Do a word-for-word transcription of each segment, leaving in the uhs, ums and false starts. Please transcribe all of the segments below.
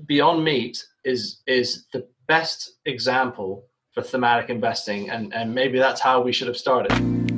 Beyond Meat is is the best example for thematic investing, and, and maybe that's how we should have started.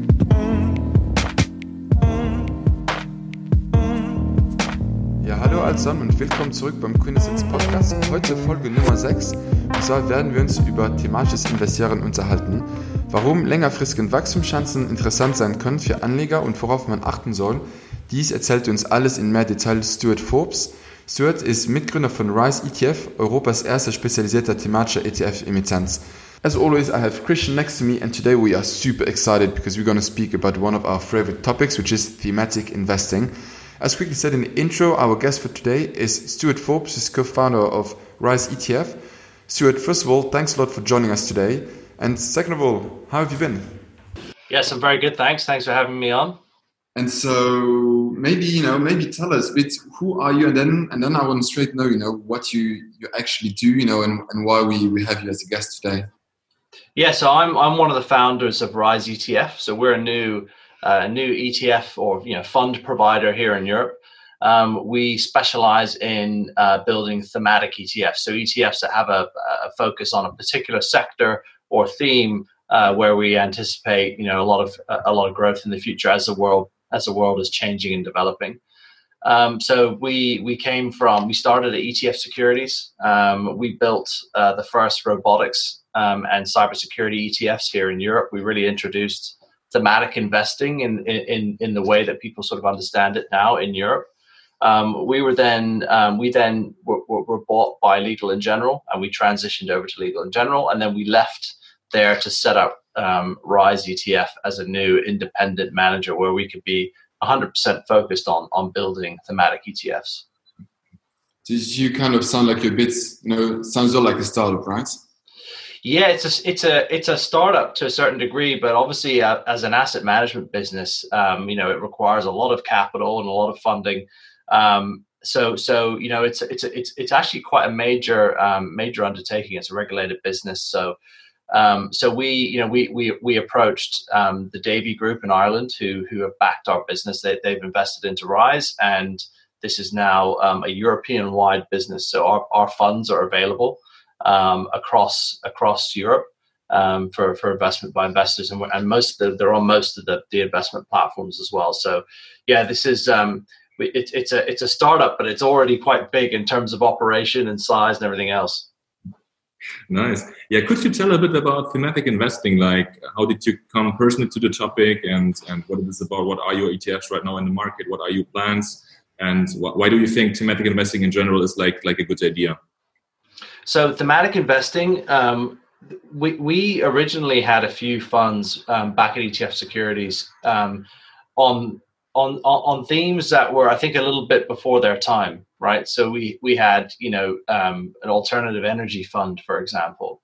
Ja, hallo allesamen und willkommen zurück beim Quintessenz Podcast. Heute Folge Nummer sechs. Und zwar werden wir uns über thematisches Investieren unterhalten, warum längerfristige Wachstumschancen interessant sein können für Anleger und worauf man achten soll. Dies erzählt uns alles in mehr Detail Stuart Forbes. Stuart ist Mitgründer von Rise E T F, Europas erster spezialisierter thematischer E T F-Emittenz. As always, I have Christian next to me, and today we are super excited because we're going to speak about one of our favorite topics, which is thematic investing. As quickly said in the intro, our guest for today is Stuart Forbes, who's co-founder of Rise E T F. Stuart, first of all, thanks a lot for joining us today. And second of all, how have you been? Yes, I'm very good, thanks. Thanks for having me on. And so maybe, you know, maybe tell us a bit, who are you? And then and then I want to straight know, you know, what you, you actually do, you know, and, and why we, we have you as a guest today. Yeah, so I'm I'm one of the founders of Rise E T F. So we're a new uh, new E T F or you know fund provider here in Europe. Um, we specialize in uh, building thematic E T Fs. So E T Fs that have a, a focus on a particular sector or theme uh, where we anticipate you know a lot of a lot of growth in the future as the world as the world is changing and developing. Um, so we we came from we started at E T F Securities. Um, we built uh, the first robotics um, and cybersecurity E T Fs here in Europe. We really introduced thematic investing in in in the way that people sort of understand it now in Europe. Um, we were then um, we then were, were, were bought by Legal and General, and we transitioned over to Legal and General, and then we left there to set up um, Rise E T F as a new independent manager where we could be one hundred percent focused on on building thematic E T Fs. Did you kind of sound like you're a bit, you know, sounds all like a startup, right? Yeah, it's a it's a it's a startup to a certain degree, but obviously uh, as an asset management business, um, you know, it requires a lot of capital and a lot of funding. Um, so so you know, it's it's it's it's actually quite a major um, major undertaking. It's a regulated business, so. Um, so we, you know, we we we approached um, the Davy Group in Ireland, who who have backed our business. They, they've invested into Rise, and this is now um, a European-wide business. So our, our funds are available um, across across Europe um, for for investment by investors, and, and most of the, they're on most of the, the investment platforms as well. So yeah, this is um, it, it's a it's a startup, but it's already quite big in terms of operation and size and everything else. Nice. Yeah, could you tell a bit about thematic investing? Like, how did you come personally to the topic, and and what it is about? What are your E T Fs right now in the market? What are your plans? And wh- why do you think thematic investing in general is like like a good idea? So thematic investing, um, we we originally had a few funds um, back at E T F Securities um, on on on themes that were, I think, a little bit before their time. Right, so we we had you know um, an alternative energy fund, for example,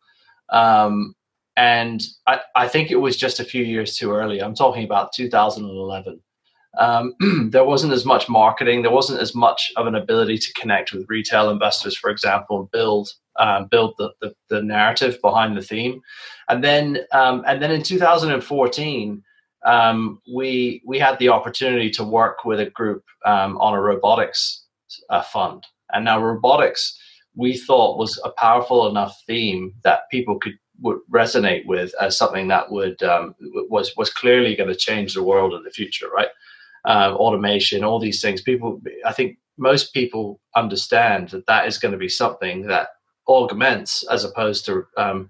um, and I, I think it was just a few years too early. I'm talking about two thousand eleven. Um, there wasn't as much marketing. There wasn't as much of an ability to connect with retail investors, for example, and build um, build the, the the narrative behind the theme. And then um, and then in two thousand fourteen, um, we we had the opportunity to work with a group um, on a robotics a fund. And now robotics, we thought, was a powerful enough theme that people could would resonate with as something that would um, was was clearly going to change the world in the future, right? Uh, automation, all these things. People, I think most people understand that that is going to be something that augments, as opposed to um,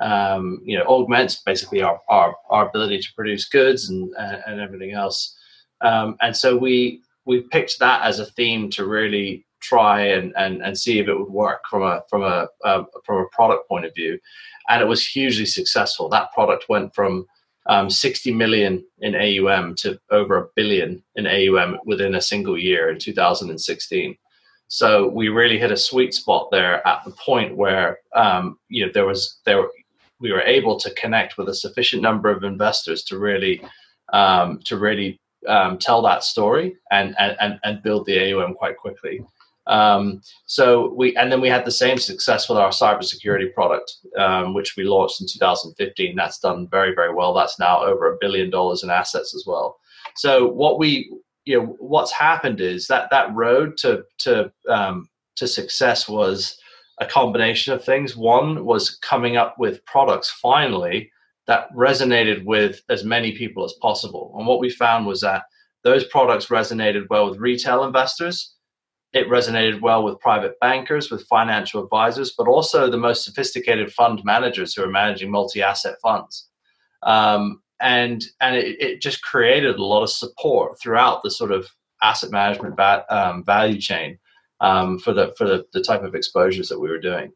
um, you know, augments basically our our, our ability to produce goods and and, and everything else. Um, and so we. We picked that as a theme to really try and, and, and see if it would work from a from a uh, from a product point of view, and it was hugely successful. That product went from um, sixty million in A U M to over a billion in A U M within a single year in two thousand sixteen. So we really hit a sweet spot there at the point where um, you know there was there we were able to connect with a sufficient number of investors to really um, to really Um, tell that story and, and and build the A U M quite quickly. Um, so we and then we had the same success with our cybersecurity product, um, which we launched in two thousand fifteen. That's done very very well. That's now over a billion dollars in assets as well. So what we you know what's happened is that that road to to um, to success was a combination of things. One was coming up with products finally that resonated with as many people as possible. And what we found was that those products resonated well with retail investors. It resonated well with private bankers, with financial advisors, but also the most sophisticated fund managers who are managing multi-asset funds. Um, and and it, it just created a lot of support throughout the sort of asset management va- um, value chain um, for the for the, the type of exposures that we were doing.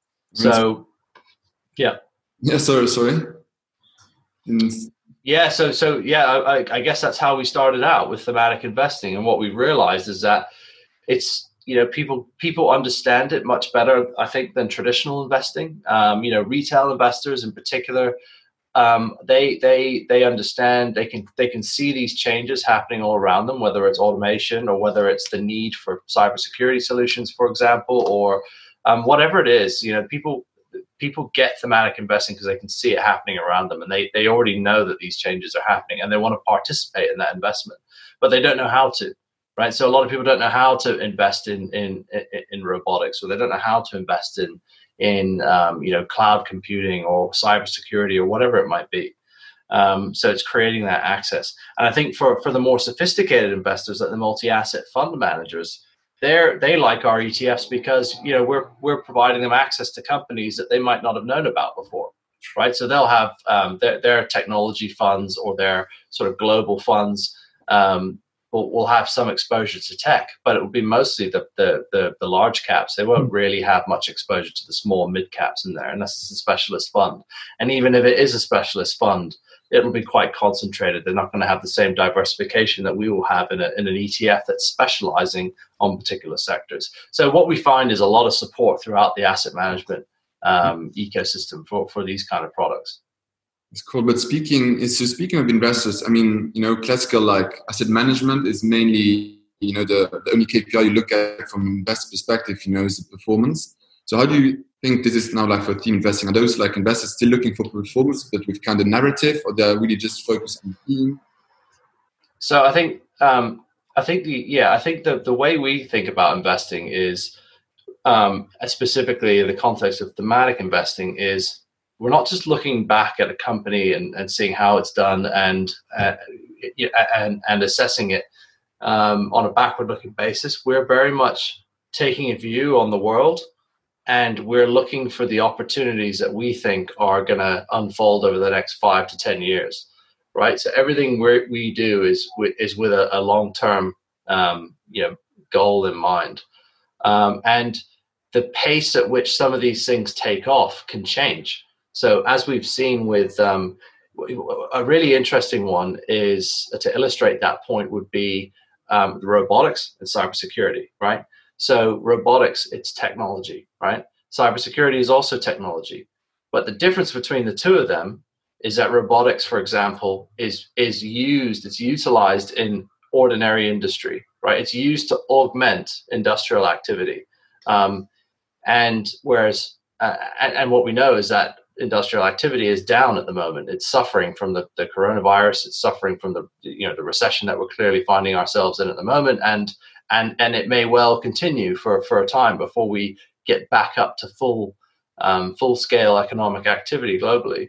So, yeah. Yeah, sorry, sorry. In- Yeah, so so yeah, I, I guess that's how we started out with thematic investing, and what we realized is that it's, you know, people people understand it much better, I think, than traditional investing. Um, you know, retail investors in particular, um, they they they understand, they can they can see these changes happening all around them, whether it's automation or whether it's the need for cybersecurity solutions, for example, or um, whatever it is. You know, people. People get thematic investing because they can see it happening around them, and they, they already know that these changes are happening, and they want to participate in that investment, but they don't know how to, right? So a lot of people don't know how to invest in in in, in robotics, or they don't know how to invest in in um, you know, cloud computing or cybersecurity or whatever it might be. Um, so it's creating that access, and I think for for the more sophisticated investors, like the multi-asset fund managers, They're, they like our E T Fs because, you know, we're we're providing them access to companies that they might not have known about before, right? So they'll have um, their, their technology funds or their sort of global funds um, will, will have some exposure to tech, but it will be mostly the, the the the large caps. They won't really have much exposure to the small mid caps in there unless it's a specialist fund. And even if it is a specialist fund, it'll be quite concentrated. They're not going to have the same diversification that we will have in, a, in an E T F that's specializing on particular sectors. So what we find is a lot of support throughout the asset management um, ecosystem for, for these kind of products. It's cool. But speaking, is so speaking of investors, I mean, you know, classical like asset management is mainly, you know, the, the only K P I you look at from an investor perspective, you know, is the performance. So how do you think this is now like for theme investing? Are those like investors still looking for performance, but with kind of narrative, or they're really just focused on theme? So I think, um, I think the, yeah, I think the, the way we think about investing is, um, specifically in the context of thematic investing, is we're not just looking back at a company and, and seeing how it's done and, uh, and, and assessing it um, on a backward looking basis. We're very much taking a view on the world, and we're looking for the opportunities that we think are going to unfold over the next five to ten years, right? So everything we we do is is with a, a long-term, um, you know, goal in mind, um, and the pace at which some of these things take off can change. So as we've seen with um, a really interesting one is, to illustrate that point, would be um, the robotics and cybersecurity, right? So robotics, it's technology, right? Cybersecurity is also technology. But the difference between the two of them is that robotics, for example, is is used, it's utilized in ordinary industry, right? It's used to augment industrial activity. Um, and whereas, uh, and, and what we know is that industrial activity is down at the moment. It's suffering from the, the coronavirus. It's suffering from the, you know, the recession that we're clearly finding ourselves in at the moment. And And and it may well continue for, for a time before we get back up to full um, full scale economic activity globally.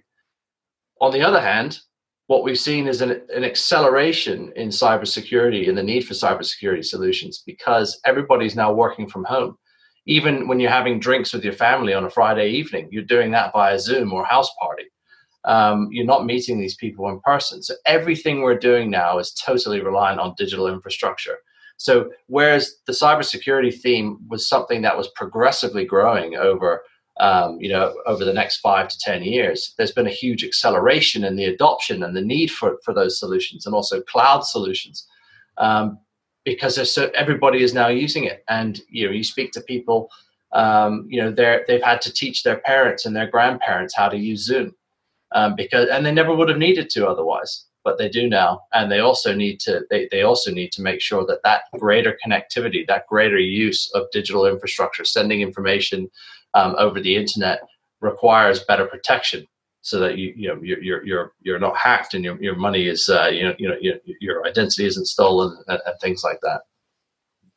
On the other hand, what we've seen is an, an acceleration in cybersecurity and the need for cybersecurity solutions, because everybody's now working from home. Even when you're having drinks with your family on a Friday evening, you're doing that via Zoom or house party. Um, you're not meeting these people in person. So everything we're doing now is totally reliant on digital infrastructure. So whereas the cybersecurity theme was something that was progressively growing over, um, you know, over the next five to ten years, there's been a huge acceleration in the adoption and the need for, for those solutions, and also cloud solutions, um, because there's so, everybody is now using it. And you know, you speak to people, um, you know, they're they've had to teach their parents and their grandparents how to use Zoom, um, because and they never would have needed to otherwise. But they do now, and they also need to. They, they also need to make sure that that greater connectivity, that greater use of digital infrastructure, sending information um, over the internet, requires better protection, so that you you know you're you're you're, you're not hacked, and your your money is uh, you know you know your, your identity isn't stolen, and, and things like that.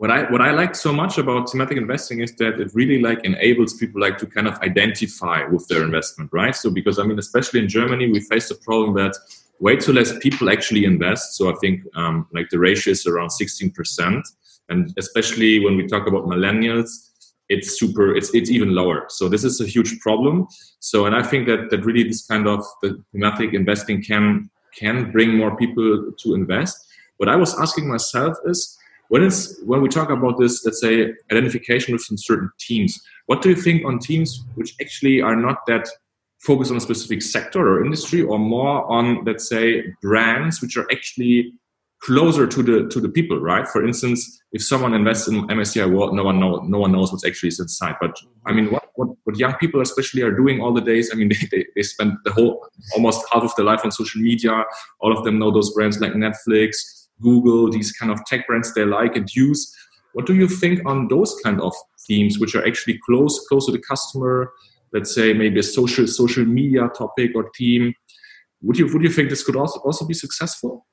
what I what I liked so much about thematic investing is that it really like enables people like to kind of identify with their investment, right? So because I mean, especially in Germany, we face the problem that way too less people actually invest. So I think um, like the ratio is around sixteen percent, and especially when we talk about millennials, it's super, it's it's even lower. So this is a huge problem. So and I think that that really this kind of the thematic investing can can bring more people to invest. What I was asking myself is, when it's when we talk about this, let's say identification with some certain teams, what do you think on teams which actually are not that focused on a specific sector or industry, or more on, let's say, brands which are actually closer to the to the people, right? For instance, if someone invests in M S C I World, no one know no one knows what's actually inside. But I mean, what, what what young people especially are doing all the days, I mean, they, they they spend the whole almost half of their life on social media. All of them know those brands like Netflix, Google, these kind of tech brands they like and use. What do you think on those kind of themes, which are actually close close to the customer? Let's say maybe a social social media topic or theme. Would you would you think this could also also be successful?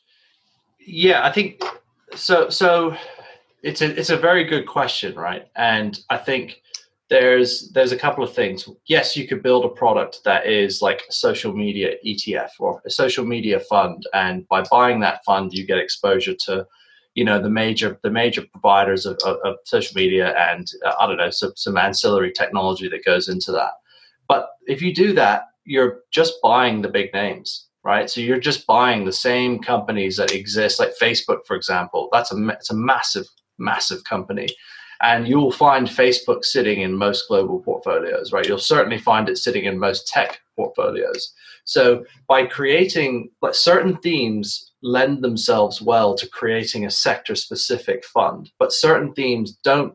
Yeah, I think so. So it's a it's a very good question, right? And I think there's there's a couple of things. Yes, you could build a product that is like a social media E T F or a social media fund, and by buying that fund, you get exposure to, you know, the major the major providers of, of, of social media, and uh, I don't know, some, some ancillary technology that goes into that. But if you do that, you're just buying the big names, right? So you're just buying the same companies that exist, like Facebook, for example. That's a it's a massive, massive company. And you'll find Facebook sitting in most global portfolios, right? You'll certainly find it sitting in most tech portfolios. So by creating, like, certain themes lend themselves well to creating a sector-specific fund, but certain themes don't.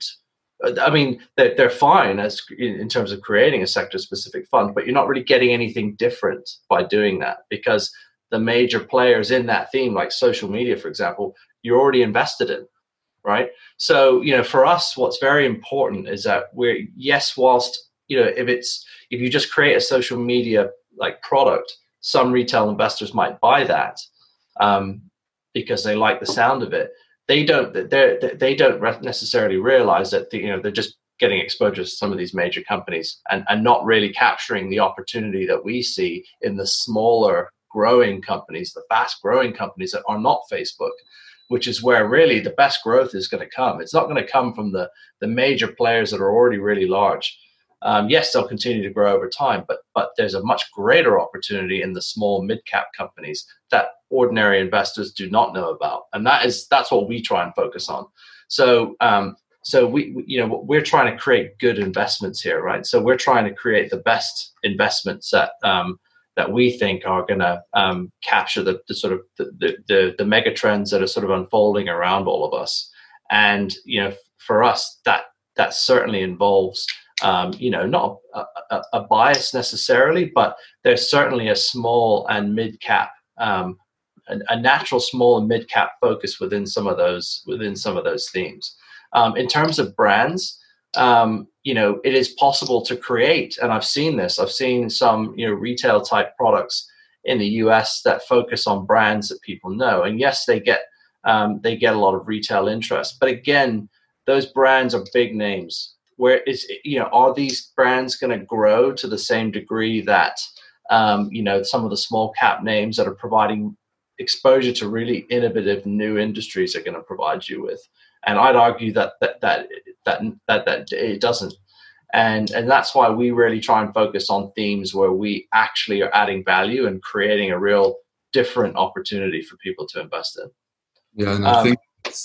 I mean, they're, they're fine as in terms of creating a sector-specific fund, but you're not really getting anything different by doing that, because the major players in that theme, like social media, for example, you're already invested in. Right. So, you know, for us, what's very important is that we're, yes, whilst, you know, if it's, if you just create a social media like product, some retail investors might buy that um, because they like the sound of it. They don't, they're, they don't necessarily realize that, the, you know, they're just getting exposure to some of these major companies and, and not really capturing the opportunity that we see in the smaller growing companies, the fast growing companies that are not Facebook, which is where really the best growth is going to come. It's not going to come from the, the major players that are already really large. Um, yes, they'll continue to grow over time, but but there's a much greater opportunity in the small mid-cap companies that ordinary investors do not know about, and that is that's what we try and focus on. So um, so we you know we're trying to create good investments here, right? So we're trying to create the best investments that um, that we think are going to um, capture the, the sort of the, the the mega trends that are sort of unfolding around all of us. And you know, for us, that that certainly involves um, you know not a, a, a bias necessarily, but there's certainly a small and mid cap, um, a, a natural small and mid cap focus within some of those within some of those themes. Um, in terms of brands. Um, you know, it is possible to create, and I've seen this, I've seen some, you know, retail type products in the U S that focus on brands that people know. And yes, they get, um, they get a lot of retail interest, but again, those brands are big names. Where is, you know, are these brands going to grow to the same degree that, um, you know, some of the small cap names that are providing exposure to really innovative new industries are going to provide you with? And I'd argue that that that that that, that it doesn't, and and that's why we really try and focus on themes where we actually are adding value and creating a real different opportunity for people to invest in. Yeah, and I um, think,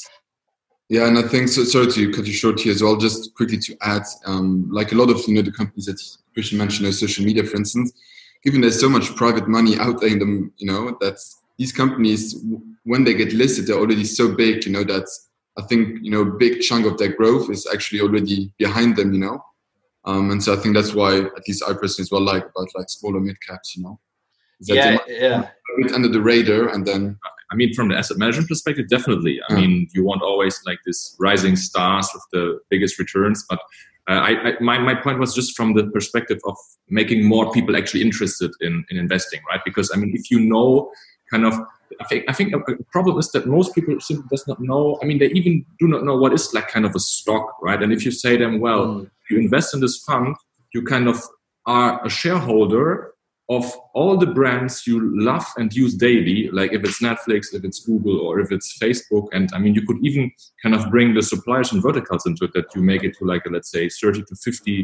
yeah, and I think so. Sorry to cut you short here as well. Just quickly to add, um, like a lot of you know the companies that Christian mentioned, uh, social media, for instance, given there's so much private money out there in them, you know, that these companies, when they get listed, they're already so big, you know, that. I think, you know, a big chunk of their growth is actually already behind them, you know. Um, and so I think that's why, at least I personally as well like about like smaller mid caps, you know. Yeah, yeah. Under the radar, and then. I mean, from the asset management perspective, definitely. I yeah. mean, you want always like this rising stars with the biggest returns. But uh, I, I, my, my point was just from the perspective of making more people actually interested in, in investing, right? Because, I mean, if you know kind of I think I think a problem is that most people simply does not know. I mean, they even do not know what is like kind of a stock, right? And if you say them, well, mm. you invest in this fund, you kind of are a shareholder of all the brands you love and use daily, like if it's Netflix, if it's Google, or if it's Facebook. And I mean, you could even kind of bring the suppliers and verticals into it, that you make it to like, a, let's say, thirty to fifty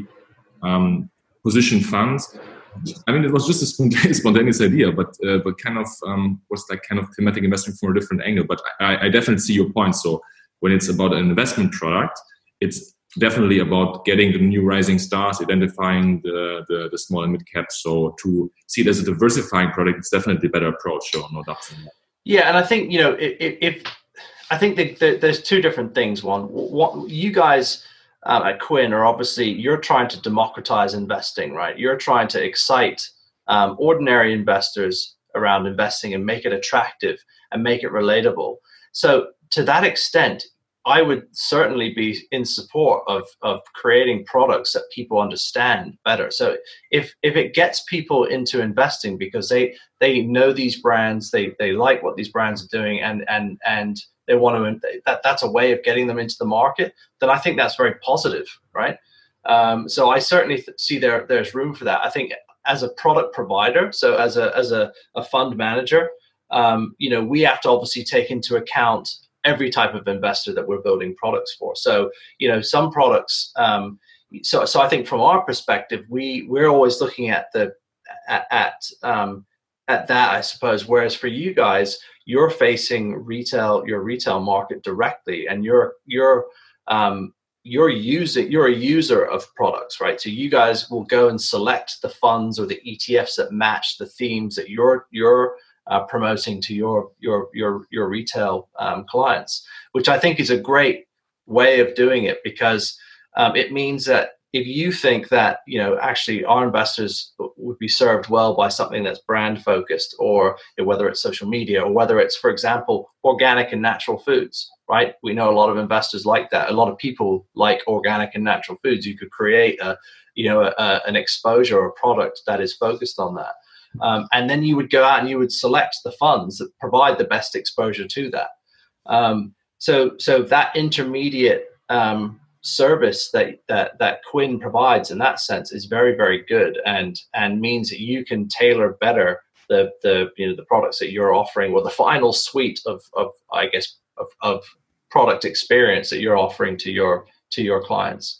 um, position funds. I mean, it was just a spontaneous, spontaneous idea, but uh, but kind of um, was like kind of thematic investing from a different angle. But I, I definitely see your point. So when it's about an investment product, it's definitely about getting the new rising stars, identifying the, the, the small and mid caps. So to see it as a diversifying product, it's definitely a better approach. So no doubt in that. Yeah, and I think, you know, if, if I think that, that there's two different things. One, what you guys um, at Quinn are obviously, you're trying to democratize investing, right? You're trying to excite um, ordinary investors around investing and make it attractive and make it relatable. So to that extent, I would certainly be in support of, of creating products that people understand better. So if if it gets people into investing because they they know these brands, they they like what these brands are doing, and and and they want to, that that's a way of getting them into the market, then I think that's very positive, right? Um, so I certainly th- see there there's room for that. I think as a product provider, so as a as a, a fund manager, um, you know, we have to obviously take into account every type of investor that we're building products for. So, you know, some products, um, so so I think from our perspective, we we're always looking at the at at, um, at that, I suppose. Whereas for you guys, you're facing retail, your retail market directly, and you're you're um, you're using you're a user of products, right? So you guys will go and select the funds or the E T Fs that match the themes that you're you're Uh, promoting to your your your your retail um, clients, which I think is a great way of doing it, because um, it means that if you think that, you know, actually our investors would be served well by something that's brand focused, or whether it's social media, or whether it's, for example, organic and natural foods, right? We know a lot of investors like that. A lot of people like organic and natural foods. You could create a, you know, a, an exposure or product that is focused on that. Um, and then you would go out and you would select the funds that provide the best exposure to that. Um, so, so that intermediate um, service that, that that Quinn provides in that sense is very, very good, and and means that you can tailor better the the you know the products that you're offering, or the final suite of of I guess of, of product experience that you're offering to your to your clients.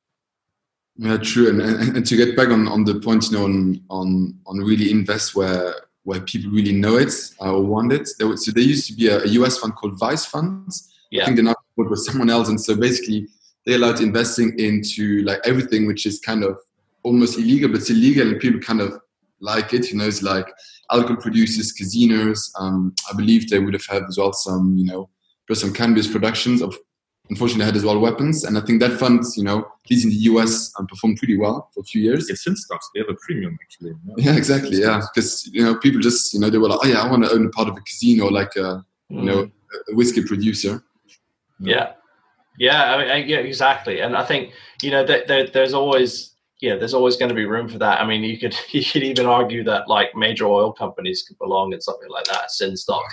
Yeah, true. And, and and to get back on, on the point, you know, on on on really invest where where people really know it uh, or want it. There was, so there used to be a, a U S fund called Vice Funds. Yeah. I think they're now worked with someone else, and so basically they allowed investing into like everything which is kind of almost illegal, but it's illegal, and people kind of like it. You know, it's like alcohol producers, casinos. Um, I believe they would have had as well some, you know, some cannabis productions of. Unfortunately, had as well weapons, and I think that fund, you know, at least in the U S, um, performed pretty well for a few years. It's in stocks; they have a premium actually. No? Yeah, exactly. Yeah, because you know, people just, you know, they were like, oh yeah, I want to own a part of a casino, like a, you mm. know, a whiskey producer. Yeah, yeah, I mean, I, yeah, exactly. And I think, you know, that there, there's always, yeah, there's always going to be room for that. I mean, you could you could even argue that like major oil companies could belong in something like that, sin stock.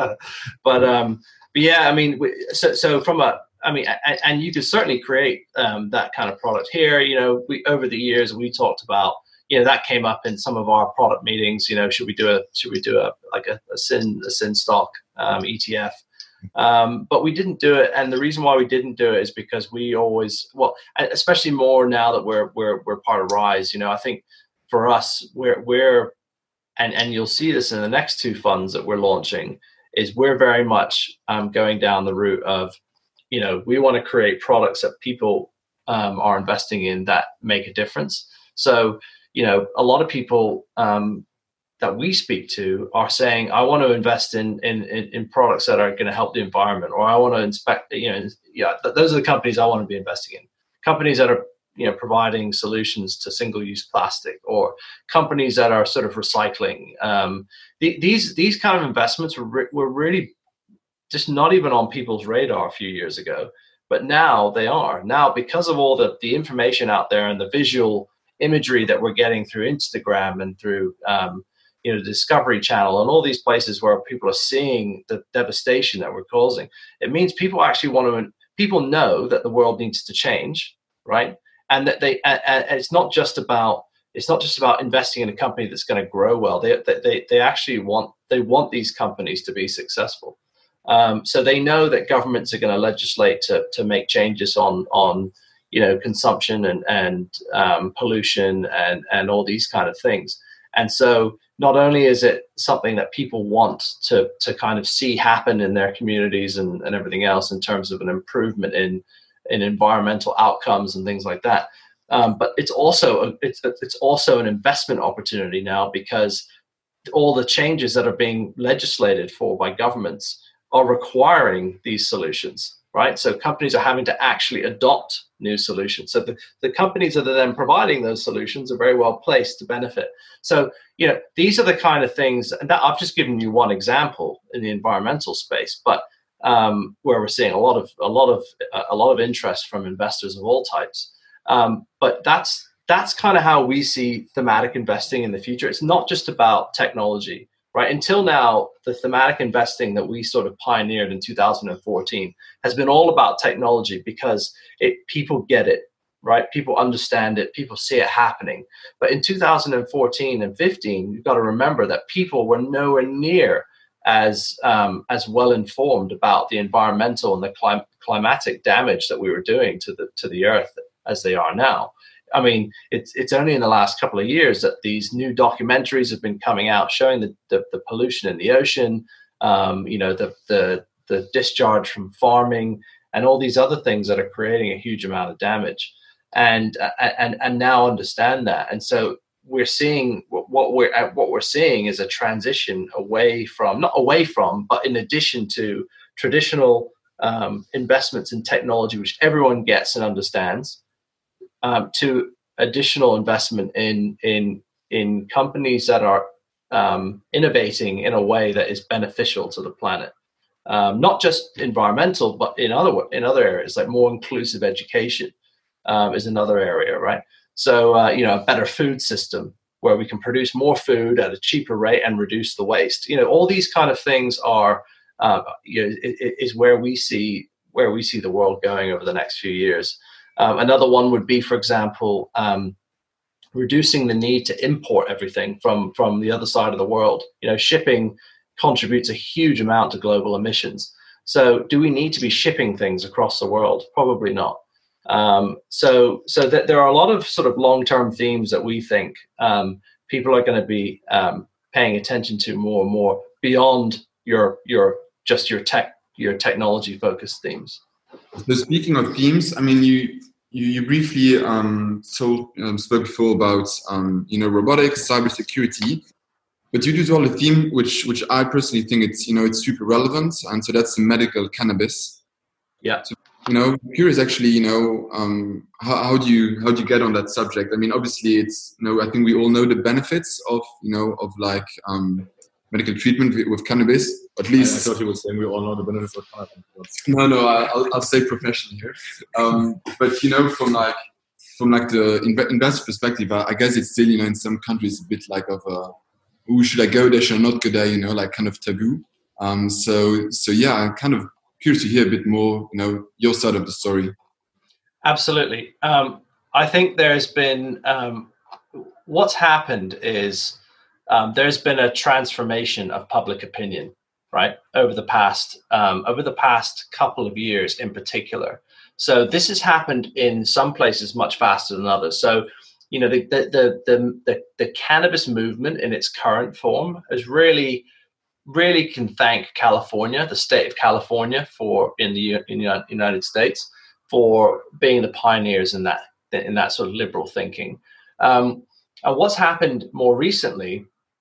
but um, but yeah, I mean, so so from a I mean, and, and you could certainly create um, that kind of product here. You know, we over the years we talked about, you know, that came up in some of our product meetings. You know, should we do a should we do a like a, a sin a sin stock um, E T F? Um, but we didn't do it, and the reason why we didn't do it is because we always, well, especially more now that we're we're we're part of Rise. You know, I think for us, we're we're and and you'll see this in the next two funds that we're launching, is we're very much um, going down the route of, you know, we want to create products that people um, are investing in that make a difference. So, you know, a lot of people um, that we speak to are saying, I want to invest in in, in, in products that are going to help the environment, or I want to inspect, you know, yeah, th- those are the companies I want to be investing in. Companies that are, you know, providing solutions to single-use plastic, or companies that are sort of recycling. Um, the, these these kind of investments were re- were really just not even on people's radar a few years ago, but now they are. Now, because of all the, the information out there and the visual imagery that we're getting through Instagram and through, um, you know, Discovery Channel and all these places where people are seeing the devastation that we're causing. It means people actually want to, people know that the world needs to change, right? And that they, and, and it's not just about, it's not just about investing in a company that's going to grow well. They, they, they actually want, they want these companies to be successful. Um, so they know that governments are going to legislate to, to make changes on, on, you know, consumption and, and um, pollution and, and all these kind of things. And so not only is it something that people want to, to kind of see happen in their communities and, and everything else in terms of an improvement in, in environmental outcomes and things like that. Um, but it's also, a, it's, it's also an investment opportunity now, because all the changes that are being legislated for by governments are requiring these solutions, right? So companies are having to actually adopt new solutions. So the, the companies that are then providing those solutions are very well placed to benefit. So, you know, these are the kind of things, and that I've just given you one example in the environmental space, but um, where we're seeing a lot of a lot of a lot of interest from investors of all types. Um, but that's that's kind of how we see thematic investing in the future. It's not just about technology. Right. Until now, the thematic investing that we sort of pioneered in two thousand fourteen has been all about technology, because it people get it. Right. People understand it. People see it happening. But in two thousand fourteen and fifteen, you've got to remember that people were nowhere near as um, as well informed about the environmental and the clim- climatic damage that we were doing to the to the earth as they are now. I mean, it's it's only in the last couple of years that these new documentaries have been coming out showing the, the, the pollution in the ocean, um, you know, the, the the discharge from farming and all these other things that are creating a huge amount of damage, and uh, and and now understand that. And so we're seeing what we're what we're seeing is a transition away from not away from, but in addition to traditional um, investments in technology, which everyone gets and understands. Um, to additional investment in in in companies that are um, innovating in a way that is beneficial to the planet, um, not just environmental, but in other in other areas, like more inclusive education um, is another area, right? So uh, you know, a better food system where we can produce more food at a cheaper rate and reduce the waste. You know, all these kind of things are uh, you know, is where we see where we see the world going over the next few years. Um, another one would be, for example, um, reducing the need to import everything from, from the other side of the world. You know, shipping contributes a huge amount to global emissions. So do we need to be shipping things across the world? Probably not. Um, so so that there are a lot of sort of long-term themes that we think um, people are going to be um, paying attention to more and more beyond your your just your tech your technology-focused themes. So speaking of themes, I mean, you you, you briefly um, told, um, spoke before about um, you know robotics, cybersecurity, but you do as well a theme which which I personally think it's you know it's super relevant, and so that's the medical cannabis. Yeah. So, you know, I'm curious actually, you know, um, how, how do you how do you get on that subject? I mean, obviously, it's you know I think we all know the benefits of you know of like um, medical treatment with, with cannabis. At least I, I thought you were saying we all know the benefits of cannabis. No, no, I'll I'll say professional here. Um, but you know, from like from like the inv- investor perspective, I, I guess it's still you know in some countries a bit like of a, ooh, should I go there? Should I not go there? You know, like kind of taboo. Um, so so yeah, I'm kind of curious to hear a bit more. You know, your side of the story. Absolutely. Um, I think there's been um, what's happened is um, there's been a transformation of public opinion. Right over the past um, over the past couple of years in particular. So this has happened in some places much faster than others. So you know the the the the, the, the cannabis movement in its current form has really really can thank California, the state of California, for in the in the United States for being the pioneers in that in that sort of liberal thinking. Um, and what's happened more recently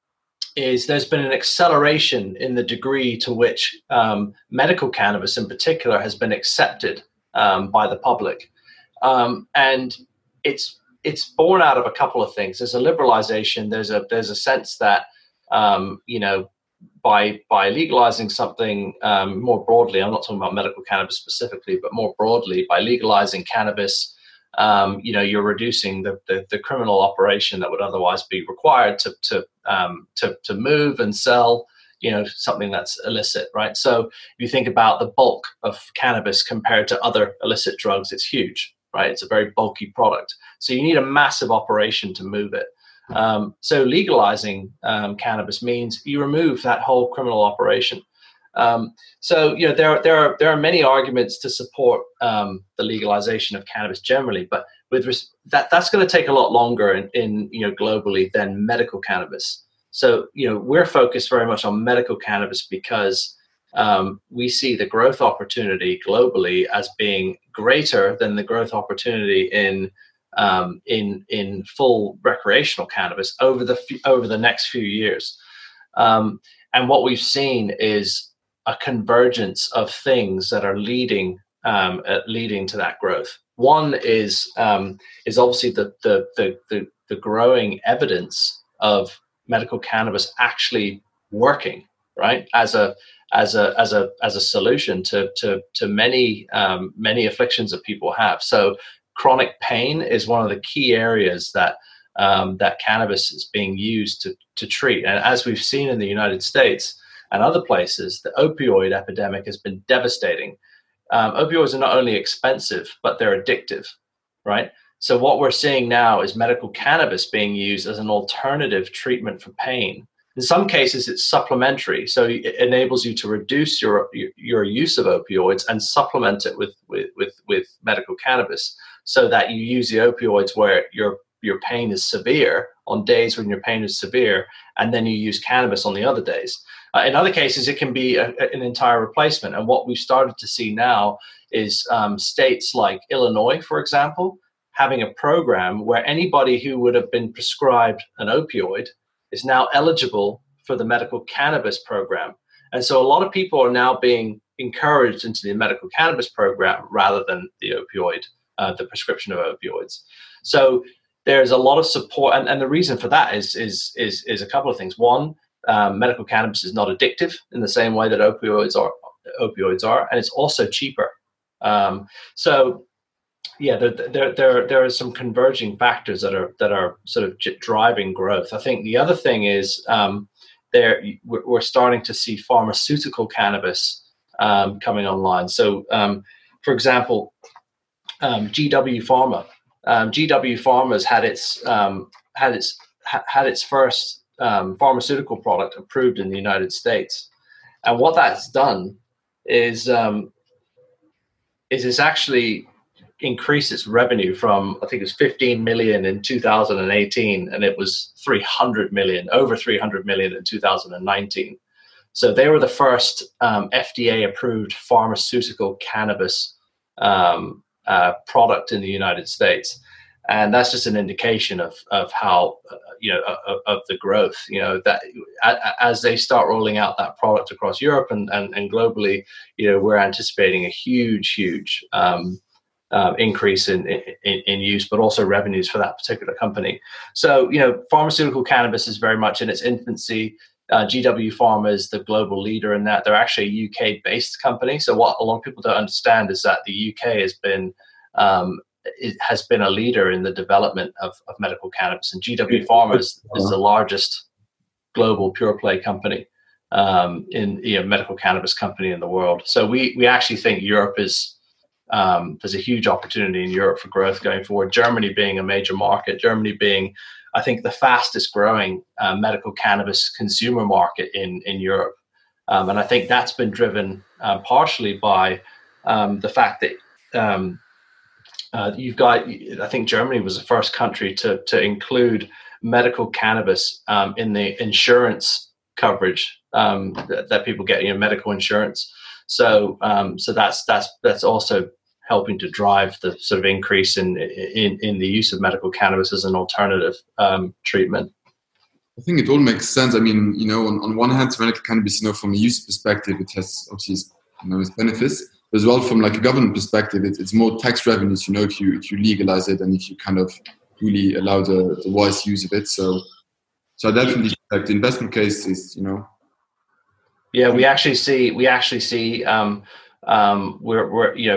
is there's been an acceleration in the degree to which um, medical cannabis in particular has been accepted um, by the public. Um, and it's it's born out of a couple of things. There's a liberalization. There's a there's a sense that, um, you know, by by legalizing something um, more broadly, I'm not talking about medical cannabis specifically, but more broadly, by legalizing cannabis, um, you know, you're reducing the, the, the criminal operation that would otherwise be required to to um, to to move and sell, you know, something that's illicit, right? So if you think about the bulk of cannabis compared to other illicit drugs, it's huge, right? It's a very bulky product. So you need a massive operation to move it. Um, so legalizing um, cannabis means you remove that whole criminal operation. Um, so you know there there are there are many arguments to support um, the legalization of cannabis generally, but with res- that that's going to take a lot longer in, in you know globally than medical cannabis. So you know we're focused very much on medical cannabis because um, we see the growth opportunity globally as being greater than the growth opportunity in um, in in full recreational cannabis over the f- over the next few years. Um, and what we've seen is a convergence of things that are leading um, uh, leading to that growth. One is um, is obviously the, the the the the growing evidence of medical cannabis actually working, right, as a as a as a as a solution to to to many um, many afflictions that people have. So chronic pain is one of the key areas that um, that cannabis is being used to to treat. And as we've seen in the United States and other places, the opioid epidemic has been devastating. Um, opioids are not only expensive, but they're addictive, right? So what we're seeing now is medical cannabis being used as an alternative treatment for pain. In some cases, it's supplementary, so it enables you to reduce your your use of opioids and supplement it with with with, with medical cannabis, so that you use the opioids where your your pain is severe on days when your pain is severe, and then you use cannabis on the other days. Uh, in other cases, it can be a, an entire replacement. And what we've started to see now is um, states like Illinois, for example, having a program where anybody who would have been prescribed an opioid is now eligible for the medical cannabis program. And so a lot of people are now being encouraged into the medical cannabis program rather than the opioid, uh, the prescription of opioids. So there's a lot of support. And, and the reason for that is, is, is, is a couple of things. One, Um, medical cannabis is not addictive in the same way that opioids are. Opioids are, and it's also cheaper. Um, so, yeah, there, there, there, there are some converging factors that are that are sort of j- driving growth. I think the other thing is um, there we're starting to see pharmaceutical cannabis um, coming online. So, um, for example, um, G W Pharma. Um, G W Pharma has had its um, had its ha- had its first Um, pharmaceutical product approved in the United States, and what that's done is um, is it's actually increased its revenue from, I think it was fifteen million in two thousand eighteen, and it was three hundred million, over three hundred million in two thousand nineteen. So they were the first um, F D A approved pharmaceutical cannabis um, uh, product in the United States. And that's just an indication of of how, uh, you know, of, of the growth, you know, that as they start rolling out that product across Europe and, and, and globally, you know, we're anticipating a huge, huge um, uh, increase in, in, in use, but also revenues for that particular company. So, you know, pharmaceutical cannabis is very much in its infancy. Uh, G W Pharma is the global leader in that. They're actually a U K-based company. So what a lot of people don't understand is that the U K has been um, it has been a leader in the development of, of medical cannabis, and G W Pharma is, is the largest global pure play company um, in you know, medical cannabis company in the world. So we we actually think Europe is um, there's a huge opportunity in Europe for growth going forward. Germany being a major market, Germany being, I think, the fastest growing uh, medical cannabis consumer market in in Europe, um, and I think that's been driven uh, partially by um, the fact that um, Uh, you've got, I think Germany was the first country to to include medical cannabis um, in the insurance coverage um, that, that people get, you know, medical insurance. So um, so that's that's that's also helping to drive the sort of increase in in, in the use of medical cannabis as an alternative um, treatment. I think it all makes sense. I mean, you know, on, on one hand, medical cannabis, you know, from a use perspective, it has obviously, you know, its benefits. As well, from like a government perspective, it, it's more tax revenues, you know, if you if you legalize it and if you kind of really allow the, the wise use of it. So, so I definitely like the investment case is, you know. Yeah, we actually see we actually see um, um, we're we're you know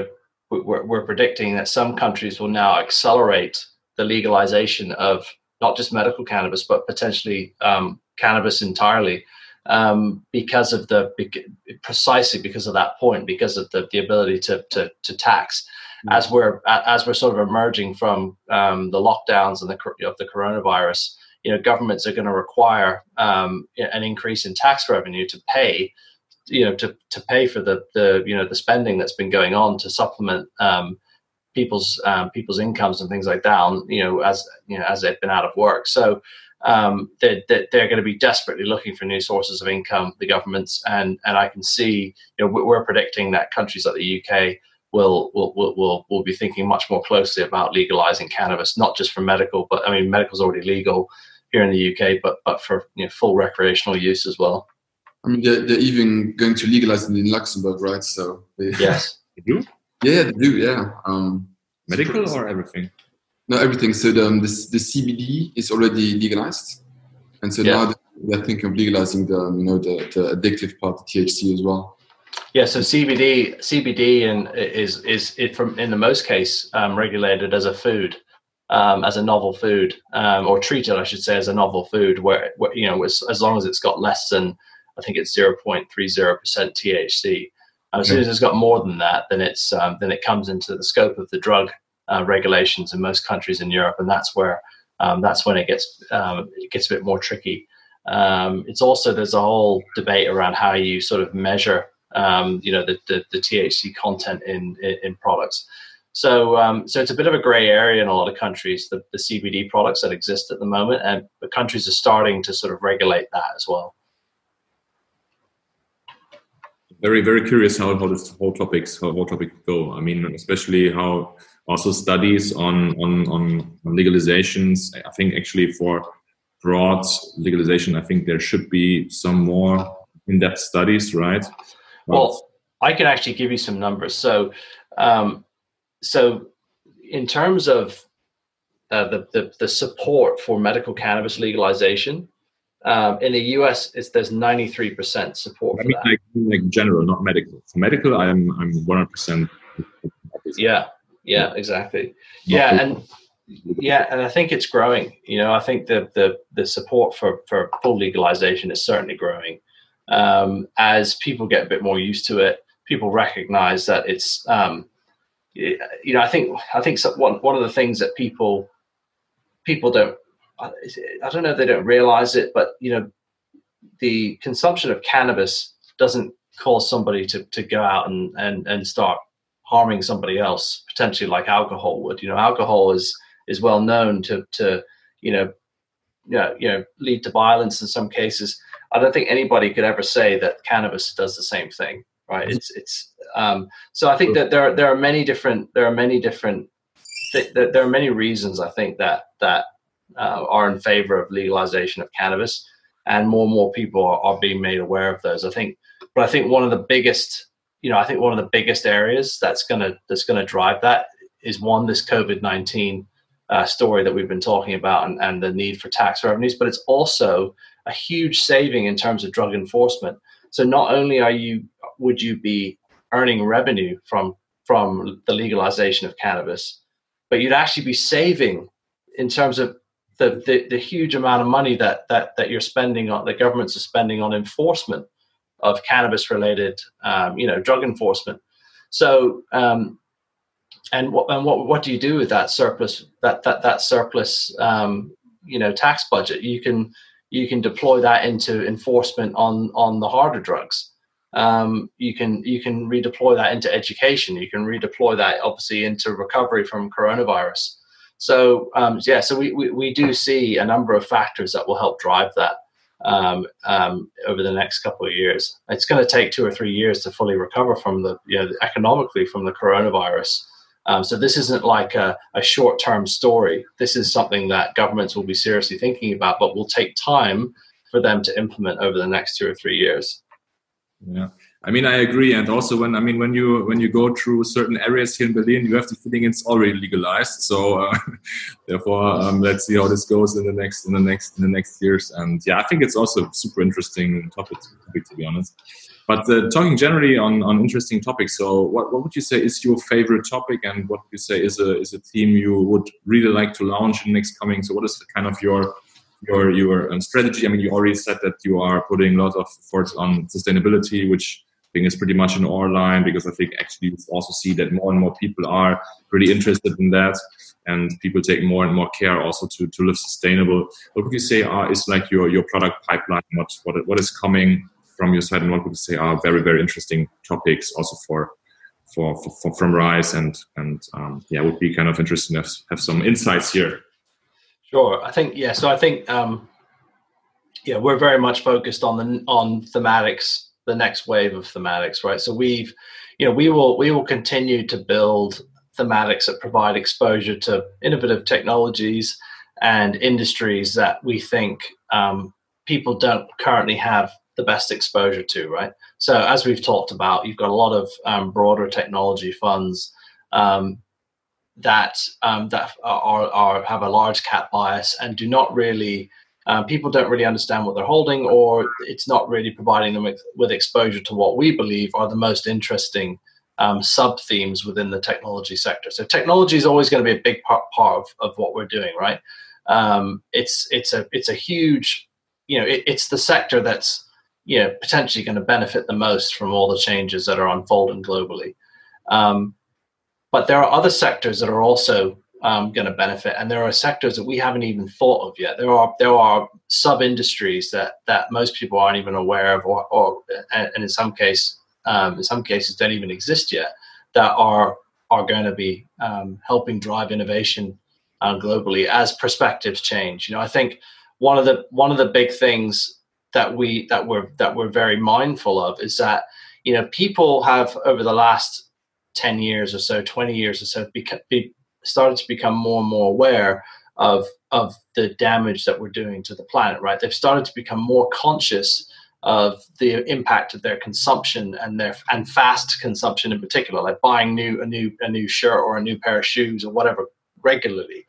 we're, we're predicting that some countries will now accelerate the legalization of not just medical cannabis, but potentially um, cannabis entirely, um, because of the precisely because of that point, because of the, the ability to to, to tax. Mm-hmm. As we're as we're sort of emerging from um, the lockdowns and the of the coronavirus, you know, governments are going to require um, an increase in tax revenue to pay, you know, to to pay for the the you know the spending that's been going on to supplement um, people's um, people's incomes and things like that, on, you know, as you know, as they've been out of work. So um, they're, they're going to be desperately looking for new sources of income, the governments, and and I can see, you know, we're predicting that countries like the U K will will will will, will be thinking much more closely about legalizing cannabis, not just for medical, but I mean, medical's already legal here in the U K, but but for, you know, full recreational use as well. I mean, they're, they're even going to legalize it in Luxembourg, right? So they, yes, they do. Yeah, they do. Yeah, um, medical or everything? No, everything. So the um, the, the C B D is already legalized, and so yeah. now they're thinking of legalizing the you know the, the addictive part, the T H C as well. Yeah, so C B D C B D and is is it from in the most case um, regulated as a food. Um, as a novel food, um, or treated, I should say, as a novel food, where, where you know, as, as long as it's got less than, I think it's zero point three zero percent T H C. Um, as soon as it's got more than that, then it's um, then it comes into the scope of the drug uh, regulations in most countries in Europe, and that's where um, that's when it gets um, it gets a bit more tricky. Um, it's also, there's a whole debate around how you sort of measure, um, you know, the, the the T H C content in in, in products. So, um, so it's a bit of a gray area in a lot of countries, the, the C B D products that exist at the moment, and the countries are starting to sort of regulate that as well. Very, very curious how, how this whole topics, how whole topic go. I mean, especially how also studies on, on, on, on legalizations. I think actually for broad legalization, I think there should be some more in-depth studies, right? But well, I can actually give you some numbers. So, um, So in terms of uh, the, the, the support for medical cannabis legalization, um, in the U S, it's, there's ninety-three percent support I for mean, that. like, like general, not medical. For medical, I'm I'm one hundred percent. Yeah, yeah, exactly. Yeah, and yeah, and I think it's growing. You know, I think the the, the support for, for full legalization is certainly growing. Um, as people get a bit more used to it, people recognize that it's, um, you know, I think I think so, one one of the things that people people don't, I don't know if they don't realize it, but you know, the consumption of cannabis doesn't cause somebody to to go out and and and start harming somebody else, potentially like alcohol would. You know, alcohol is is well known to to you know, you know, you know lead to violence in some cases. I don't think anybody could ever say that cannabis does the same thing. Right. It's it's um, so I think that there are, there are many different there are many different th- there are many reasons I think that that uh, are in favor of legalization of cannabis, and more and more people are, are being made aware of those. I think, but I think one of the biggest you know I think one of the biggest areas that's gonna that's gonna drive that is, one, this COVID nineteen uh, story that we've been talking about, and, and the need for tax revenues, but it's also a huge saving in terms of drug enforcement. So not only are you would you be earning revenue from from the legalization of cannabis, but you'd actually be saving in terms of the the, the huge amount of money that that that you're spending on, the governments are spending on enforcement of cannabis related um, you know drug enforcement. So um, and what and what what do you do with that surplus that that that surplus um, you know tax budget? You can you can deploy that into enforcement on on the harder drugs. Um, you can you can redeploy that into education. You can redeploy that obviously into recovery from coronavirus. So um, yeah, so we, we we do see a number of factors that will help drive that um, um, over the next couple of years. It's going to take two or three years to fully recover from the you know economically from the coronavirus. Um, so this isn't like a, a short-term story. This is something that governments will be seriously thinking about, but will take time for them to implement over the next two or three years. Yeah, I mean, I agree. And also when, I mean, when you, when you go through certain areas here in Berlin, you have the feeling it's already legalized. So, uh, therefore, um, let's see how this goes in the next, in the next, in the next years. And yeah, I think it's also a super interesting topic, topic to be honest. But uh, talking generally on, on interesting topics, so what, what would you say is your favorite topic, and what would you say is a is a theme you would really like to launch in the next coming? So what is the kind of your your your um, strategy? I mean, you already said that you are putting a lot of efforts on sustainability, which I think is pretty much in our line, because I think actually you also see that more and more people are really interested in that, and people take more and more care also to to live sustainable. What would you say are is like your your product pipeline? What what what is coming from your side, and what would you say are very, very interesting topics also for, for, for, for from Rise, and, and um, yeah, it would be kind of interesting to have, have some insights here. Sure. I think, yeah, so I think, um, yeah, we're very much focused on the, on thematics, the next wave of thematics, right? So we've, you know, we will, we will continue to build thematics that provide exposure to innovative technologies and industries that we think um, people don't currently have the best exposure to, right? So as we've talked about, you've got a lot of um, broader technology funds um, that um, that are, are have a large cap bias and do not really, uh, people don't really understand what they're holding, or it's not really providing them with, with exposure to what we believe are the most interesting um, sub themes within the technology sector. So technology is always going to be a big part, part of, of what we're doing, right? Um, it's it's a it's a huge, you know, it, it's the sector that's, you know, potentially going to benefit the most from all the changes that are unfolding globally. Um, but there are other sectors that are also um, going to benefit, and there are sectors that we haven't even thought of yet. There are there are sub-industries that that most people aren't even aware of, or, or and in some case, um, in some cases, don't even exist yet, that are are going to be um, helping drive innovation uh, globally as perspectives change. You know, I think one of the one of the big things that we that we're that we're very mindful of is that, you know, people have over the last ten years or so, twenty years or so, beca- be, started to become more and more aware of of the damage that we're doing to the planet, right? They've started to become more conscious of the impact of their consumption, and their and fast consumption in particular, like buying new a new a new shirt or a new pair of shoes or whatever regularly,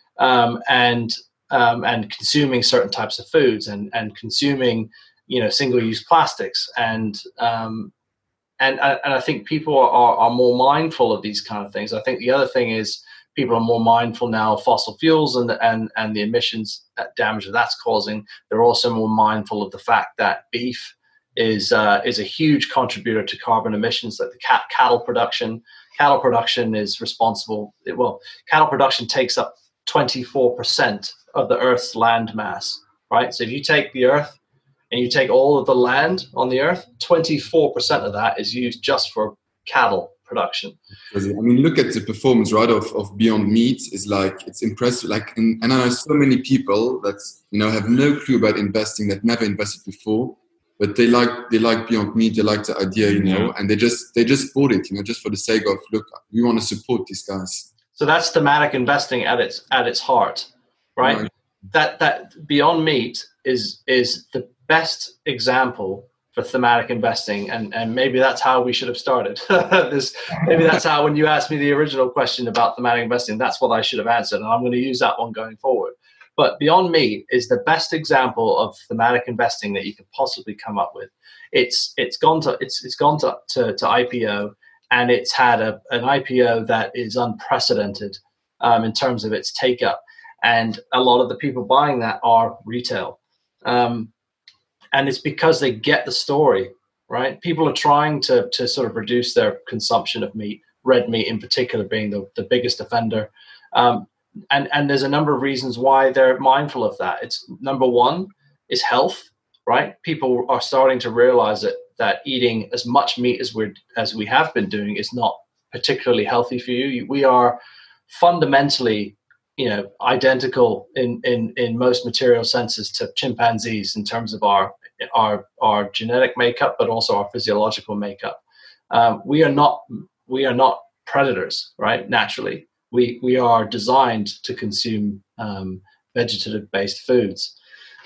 um, and Um, and consuming certain types of foods, and, and consuming, you know, single-use plastics, and um, and and I think people are, are more mindful of these kind of things. I think the other thing is people are more mindful now of fossil fuels and and and the emissions damage that that's causing. They're also more mindful of the fact that beef is uh, is a huge contributor to carbon emissions. Like the cat, cattle production, cattle production is responsible. Well, cattle production takes up twenty-four percent of the Earth's land mass, right? So if you take the Earth and you take all of the land on the Earth, twenty-four percent of that is used just for cattle production. I mean, look at the performance, right, of, of Beyond Meat. Is like, it's impressive. Like, in, and I know so many people that, you know, have no clue about investing, that never invested before, but they like they like Beyond Meat, they like the idea, you know, and they just they just bought it, you know, just for the sake of, look, we want to support these guys. So that's thematic investing at its at its heart. Right? right, that that Beyond Meat is is the best example for thematic investing, and and maybe that's how we should have started. this maybe that's how, when you asked me the original question about thematic investing, that's what I should have answered, and I'm going to use that one going forward. But Beyond Meat is the best example of thematic investing that you could possibly come up with. It's it's gone to it's it's gone to to, to I P O, and it's had a an I P O that is unprecedented um, in terms of its take up. And a lot of the people buying that are retail. Um, and it's because they get the story, right? People are trying to to sort of reduce their consumption of meat, red meat in particular being the, the biggest offender. Um, and, and there's a number of reasons why they're mindful of that. It's number one is health, right? People are starting to realize that, that eating as much meat as we're as we have been doing is not particularly healthy for you. We are fundamentally, you know, identical in, in, in most material senses to chimpanzees in terms of our our our genetic makeup, but also our physiological makeup. Um, we are not we are not predators, right? Naturally, we we are designed to consume um, vegetative-based foods.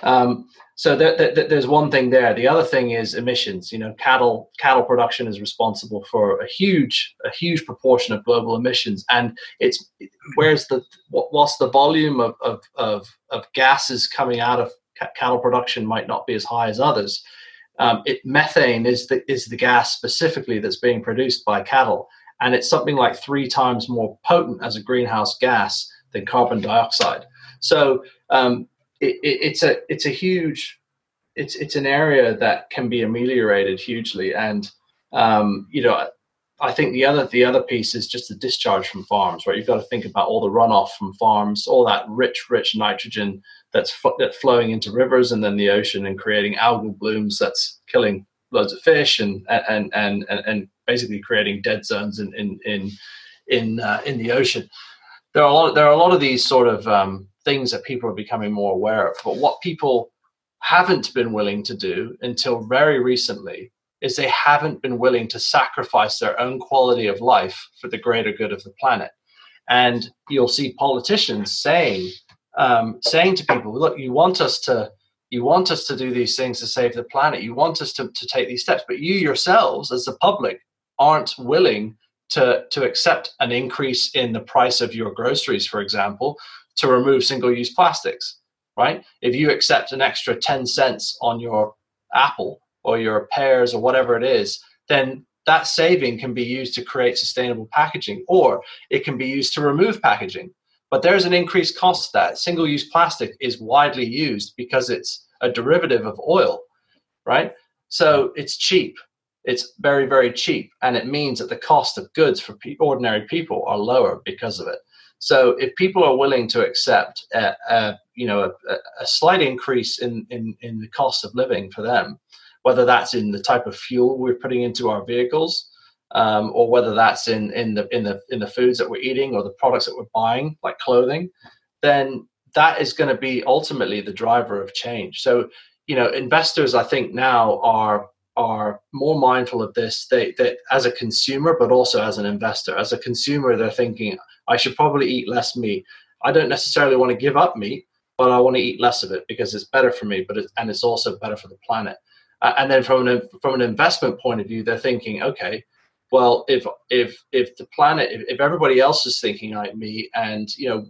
Um, so there, there, there's one thing there. The other thing is emissions. You know, cattle cattle production is responsible for a huge a huge proportion of global emissions, and it's where's the whilst the volume of of of, of gases coming out of cattle production might not be as high as others. Um, it, methane is the is the gas specifically that's being produced by cattle, and it's something like three times more potent as a greenhouse gas than carbon dioxide. So um, it, it, it's a it's a huge it's it's an area that can be ameliorated hugely, and um, you know I think the other the other piece is just the discharge from farms, right? You've got to think about all the runoff from farms, all that rich rich nitrogen that's that's flowing into rivers and then the ocean and creating algal blooms that's killing loads of fish and and and and, and basically creating dead zones in in in in, uh, in the ocean. There are a lot of, there are a lot of these sort of um, things that people are becoming more aware of. But what people haven't been willing to do until very recently is they haven't been willing to sacrifice their own quality of life for the greater good of the planet. And you'll see politicians saying um, saying to people, look, you want us to you want us to do these things to save the planet. You want us to, to take these steps, but you yourselves as the public aren't willing to, to accept an increase in the price of your groceries, for example, to remove single-use plastics, right? If you accept an extra ten cents on your apple or your pears or whatever it is, then that saving can be used to create sustainable packaging, or it can be used to remove packaging. But there's an increased cost to that. Single-use plastic is widely used because it's a derivative of oil, right? So it's cheap. It's very, very cheap. And it means that the cost of goods for pe- ordinary people are lower because of it. So if people are willing to accept a, a, you know, a, a slight increase in, in, in the cost of living for them, whether that's in the type of fuel we're putting into our vehicles, Um, or whether that's in, in the in the in the foods that we're eating or the products that we're buying, like clothing, then that is going to be ultimately the driver of change. So, you know, investors, I think now are are more mindful of this. They that as a consumer, but also as an investor. As a consumer, they're thinking, I should probably eat less meat. I don't necessarily want to give up meat, but I want to eat less of it because it's better for me, but it's, and it's also better for the planet. Uh, and then from an from an investment point of view, they're thinking, okay, well, if if if the planet, if, if everybody else is thinking like me, and you know,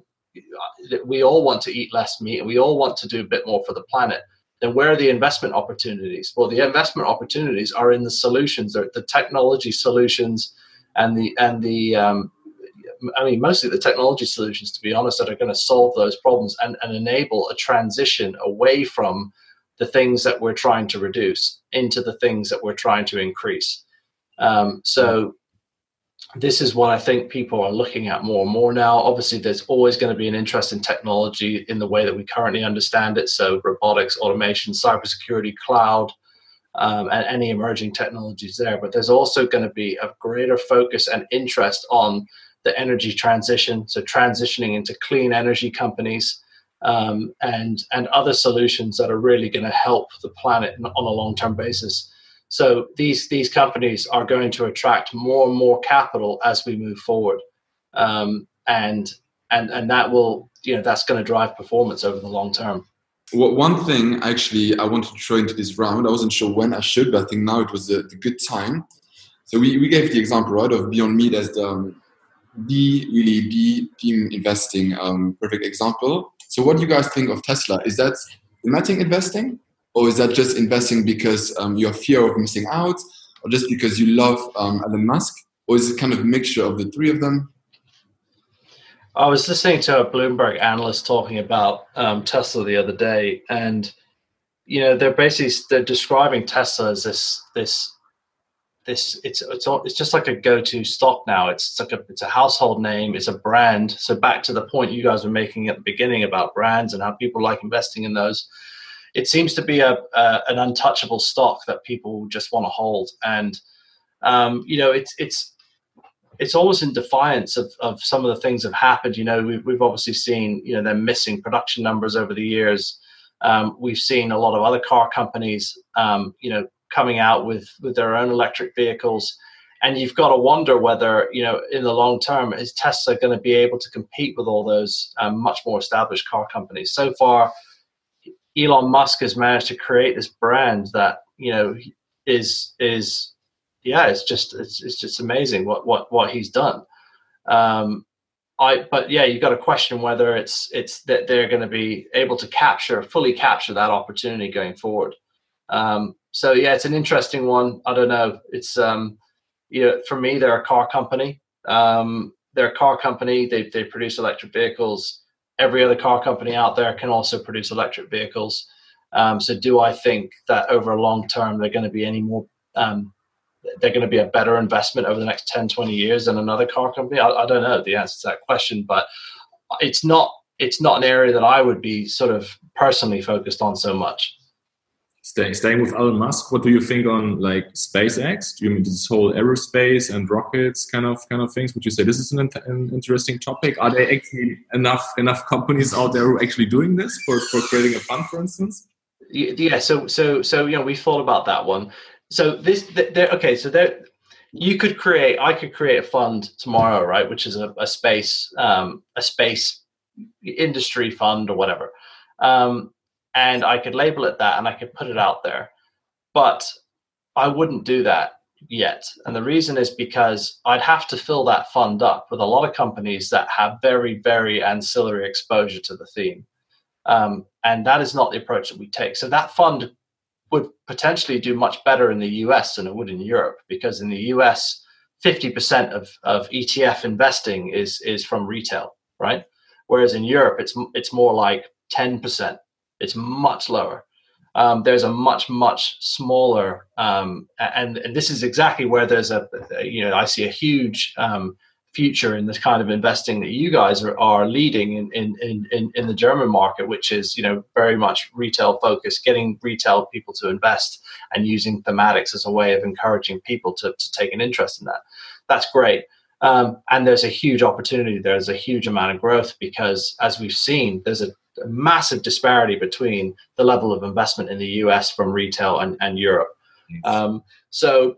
we all want to eat less meat and we all want to do a bit more for the planet, then where are the investment opportunities? Well, the investment opportunities are in the solutions, or the technology solutions, and the and the um, I mean, mostly the technology solutions, to be honest, that are going to solve those problems and, and enable a transition away from the things that we're trying to reduce into the things that we're trying to increase. Um, so this is what I think people are looking at more and more now. Obviously, there's always going to be an interest in technology in the way that we currently understand it. So robotics, automation, cybersecurity, cloud, um, and any emerging technologies there. But there's also going to be a greater focus and interest on the energy transition. So transitioning into clean energy companies um, and, and other solutions that are really going to help the planet on a long-term basis. So these these companies are going to attract more and more capital as we move forward, um, and and and that will you know that's going to drive performance over the long term. Well, one thing actually I wanted to throw into this round, I wasn't sure when I should, but I think now it was the, the good time. So we, we gave the example, right, of Beyond Meat as the um, the really the team investing um, perfect example. So what do you guys think of Tesla? Is that thematic investing? Or is that just investing because um, you have fear of missing out, or just because you love um, Elon Musk? Or is it kind of a mixture of the three of them? I was listening to a Bloomberg analyst talking about um, Tesla the other day, and you know they're basically they're describing Tesla as this this this it's it's it's just like a go-to stock now. It's, it's like a it's a household name. It's a brand. So back to the point you guys were making at the beginning about brands and how people like investing in those. It seems to be a, a an untouchable stock that people just want to hold, and um, you know it's it's it's almost in defiance of, of some of the things that have happened. You know, we've we've obviously seen you know them missing production numbers over the years. Um, we've seen a lot of other car companies, um, you know, coming out with with their own electric vehicles, and you've got to wonder whether you know in the long term is Tesla going to be able to compete with all those um, much more established car companies. So far, Elon Musk has managed to create this brand that, you know, is is yeah, it's just it's it's just amazing what what what he's done. Um, I but yeah, you got to question whether it's it's that they're going to be able to capture fully capture that opportunity going forward. Um, so yeah, it's an interesting one. I don't know. It's um, you know, for me, they're a car company. Um, they're a car company. They they produce electric vehicles. Every other car company out there can also produce electric vehicles. Um, so do I think that over a long term they're going to be any more? Um, they're going to be a better investment over the next ten, twenty years than another car company? I, I don't know the answer to that question, but it's not it's not an area that I would be sort of personally focused on so much. Stay, staying with Elon Musk, what do you think on like SpaceX? Do you mean this whole aerospace and rockets kind of kind of things? Would you say this is an, an interesting topic? Are there actually enough enough companies out there who are actually doing this for, for creating a fund, for instance? Yeah, so so so you know, we thought about that one. So this, there, okay, so there, you could create, I could create a fund tomorrow, right? Which is a, a space, um, a space industry fund or whatever, um, and I could label it that, and I could put it out there. But I wouldn't do that yet, and the reason is because I'd have to fill that fund up with a lot of companies that have very, very ancillary exposure to the theme, um, and that is not the approach that we take. So that fund would potentially do much better in the U S than it would in Europe, because in the U S, fifty percent of, of E T F investing is is from retail, right? Whereas in Europe, it's it's more like ten percent. It's much lower. Um, there's a much, much smaller, um, and, and this is exactly where there's a, you know, I see a huge um, future in this kind of investing that you guys are, are leading in, in, in, in the German market, which is, you know, very much retail focused, getting retail people to invest and using thematics as a way of encouraging people to, to take an interest in that. That's great. Um, and there's a huge opportunity. There's a huge amount of growth because, as we've seen, there's a, a massive disparity between the level of investment in the U S from retail and, and Europe. Yes. Um, so,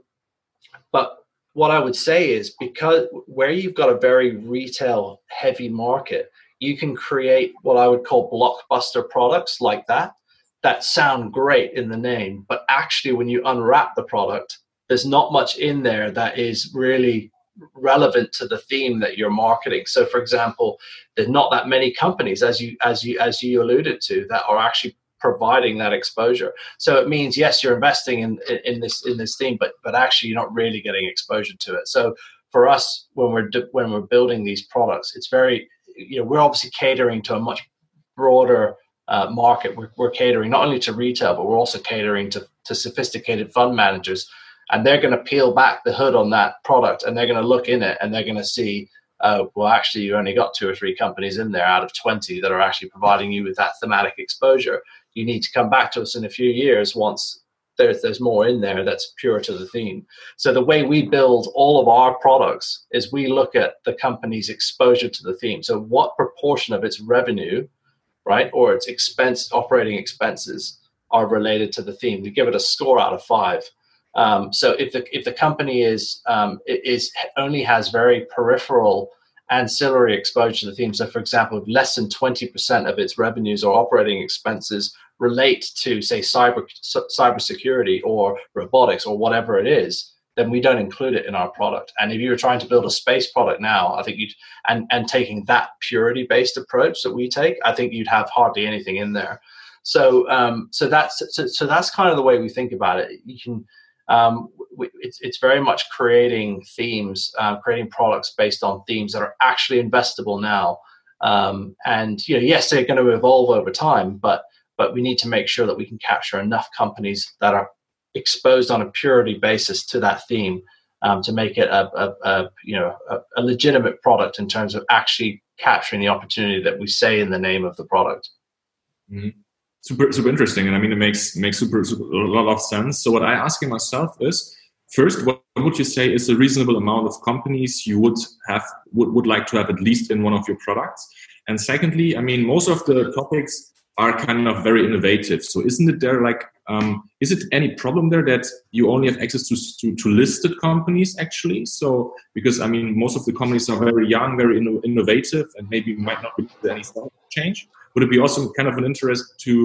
but what I would say is, because where you've got a very retail heavy market, you can create what I would call blockbuster products like that, that sound great in the name, but actually when you unwrap the product, there's not much in there that is really relevant to the theme that you're marketing. So for example, there's not that many companies, as you as you as you alluded to, that are actually providing that exposure. So it means, yes, you're investing in in this in this theme, but but actually you're not really getting exposure to it. So for us, when we're when we're building these products, it's very, you know, we're obviously catering to a much broader uh, market. We're, we're catering not only to retail, but we're also catering to to sophisticated fund managers. And they're going to peel back the hood on that product, and they're going to look in it, and they're going to see, uh, well, actually, you only got two or three companies in there out of twenty that are actually providing you with that thematic exposure. You need to come back to us in a few years once there's, there's more in there that's pure to the theme. So the way we build all of our products is we look at the company's exposure to the theme. So what proportion of its revenue, right, or its expense, operating expenses are related to the theme. We give it a score out of five. Um, so if the if the company is um, is only has very peripheral ancillary exposure to the theme, so for example, if less than twenty percent of its revenues or operating expenses relate to, say, cyber cybersecurity or robotics or whatever it is, then we don't include it in our product. And if you were trying to build a space product now, I think you'd and and taking that purity based approach that we take, I think you'd have hardly anything in there. So um, so that's so, so that's kind of the way we think about it. You can. Um, it's it's very much creating themes, uh, creating products based on themes that are actually investable now. Um, and you know, yes, they're going to evolve over time, but but we need to make sure that we can capture enough companies that are exposed on a purity basis to that theme um, to make it a, a, a you know a, a legitimate product in terms of actually capturing the opportunity that we say in the name of the product. Mm-hmm. Super, super interesting, and I mean it makes makes super, super a lot of sense. So what I asking myself is, first, what would you say is a reasonable amount of companies you would have would, would like to have at least in one of your products? And secondly, I mean most of the topics are kind of very innovative. So isn't it there like um, is it any problem there that you only have access to, to to listed companies actually? So because I mean most of the companies are very young, very inno- innovative, and maybe might not be any change. Would it be also kind of an interest to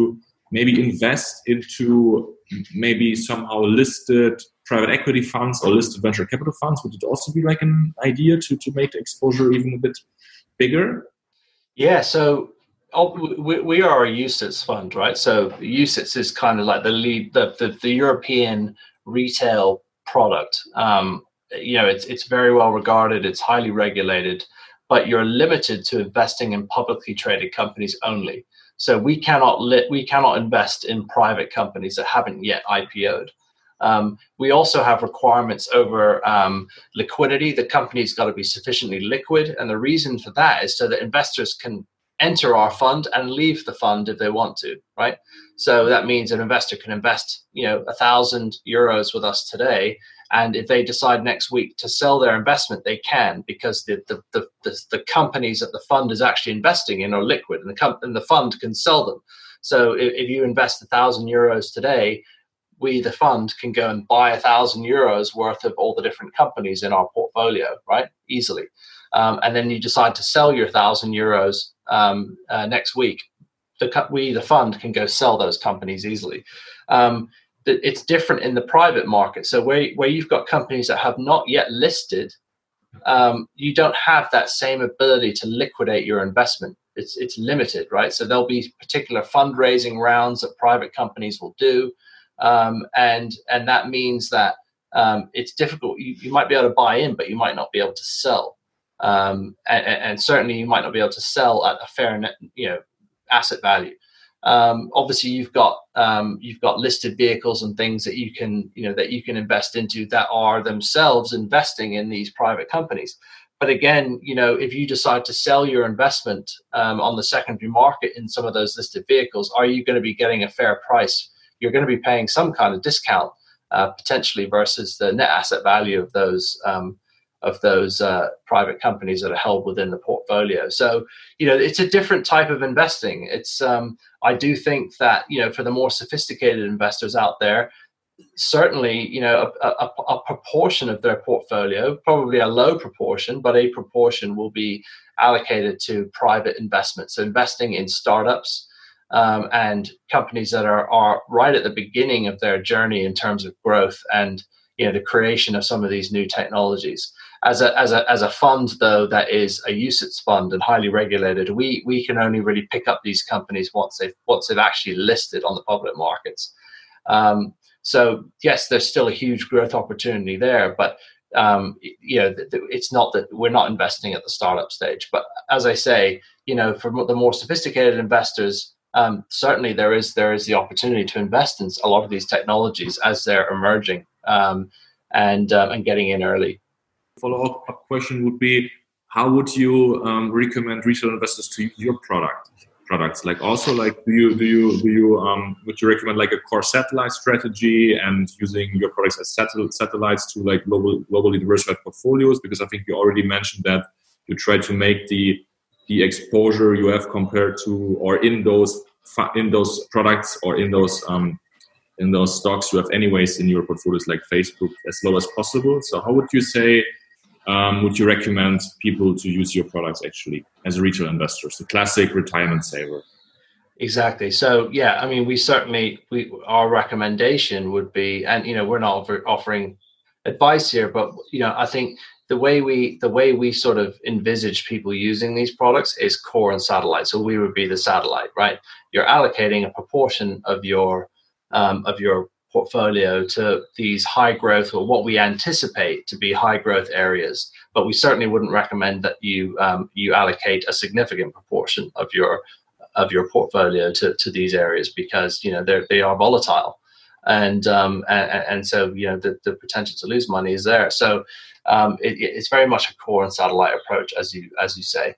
maybe invest into maybe somehow listed private equity funds or listed venture capital funds? Would it also be like an idea to, to make the exposure even a bit bigger? Yeah, so oh, we, we are a U C I T S fund, right? So U C I T S is kind of like the lead, the, the, the European retail product. Um, you know, it's it's very well regarded, it's highly regulated, but you're limited to investing in publicly traded companies only. So we cannot lit, we cannot invest in private companies that haven't yet I P O'd. Um, we also have requirements over um, liquidity. The company's got to be sufficiently liquid, and the reason for that is so that investors can enter our fund and leave the fund if they want to, right? So that means an investor can invest, you know, a thousand euros with us today, and if they decide next week to sell their investment, they can, because the the the, the, the companies that the fund is actually investing in are liquid, and the com- and the fund can sell them. So if, if you invest a thousand euros today, we, the fund, can go and buy a thousand euros worth of all the different companies in our portfolio, right? Easily. Um, and then you decide to sell your thousand euros um, uh, next week. The we, the fund, can go sell those companies easily. Um, it's different in the private market. So where, where you've got companies that have not yet listed, um, you don't have that same ability to liquidate your investment. It's, it's limited, right? So there'll be particular fundraising rounds that private companies will do. Um, and and that means that um, it's difficult. You, you might be able to buy in, but you might not be able to sell. Um, and, and certainly, you might not be able to sell at a fair net, you know, asset value. Um, obviously, you've got um, you've got listed vehicles and things that you can you know that you can invest into that are themselves investing in these private companies. But again, you know, if you decide to sell your investment um, on the secondary market in some of those listed vehicles, are you going to be getting a fair price? You're going to be paying some kind of discount uh, potentially versus the net asset value of those um, of those uh, private companies that are held within the portfolio. So, you know, it's a different type of investing. It's um, I do think that, you know, for the more sophisticated investors out there, certainly, you know, a, a, a proportion of their portfolio, probably a low proportion, but a proportion will be allocated to private investments. So investing in startups, Um, and companies that are, are right at the beginning of their journey in terms of growth and, you know, the creation of some of these new technologies. As a as a as a fund, though, that is a U C I T S fund and highly regulated, we we can only really pick up these companies once they've once they've actually listed on the public markets. Um, so yes, there's still a huge growth opportunity there, but um, you know, th- th- it's not that we're not investing at the startup stage. But as I say, you know, for the more sophisticated investors, Um, certainly there is there is the opportunity to invest in a lot of these technologies as they're emerging um, and um, and getting in early. Follow-up question would be, how would you um, recommend retail investors to use your product products? Like also like do you do you do you um, would you recommend like a core satellite strategy and using your products as satel- satellites to like global globally diversified portfolios? Because I think you already mentioned that you try to make the the exposure you have compared to, or in those in those products or in those um, in those stocks you have anyways in your portfolios, like Facebook, as low as possible. So how would you say um, would you recommend people to use your products actually as a retail investor, the classic retirement saver? Exactly. So yeah, I mean, we certainly we our recommendation would be, and you know, we're not offer, offering advice here, but you know, I think the way we the way we sort of envisage people using these products is core and satellite. So we would be the satellite, right? You're allocating a proportion of your um, of your portfolio to these high growth, or what we anticipate to be high growth areas. But we certainly wouldn't recommend that you um, you allocate a significant proportion of your of your portfolio to, to these areas, because you know they they are volatile, and um and, and so you know the, the potential to lose money is there. So um it, it's very much a core and satellite approach, as you as you say.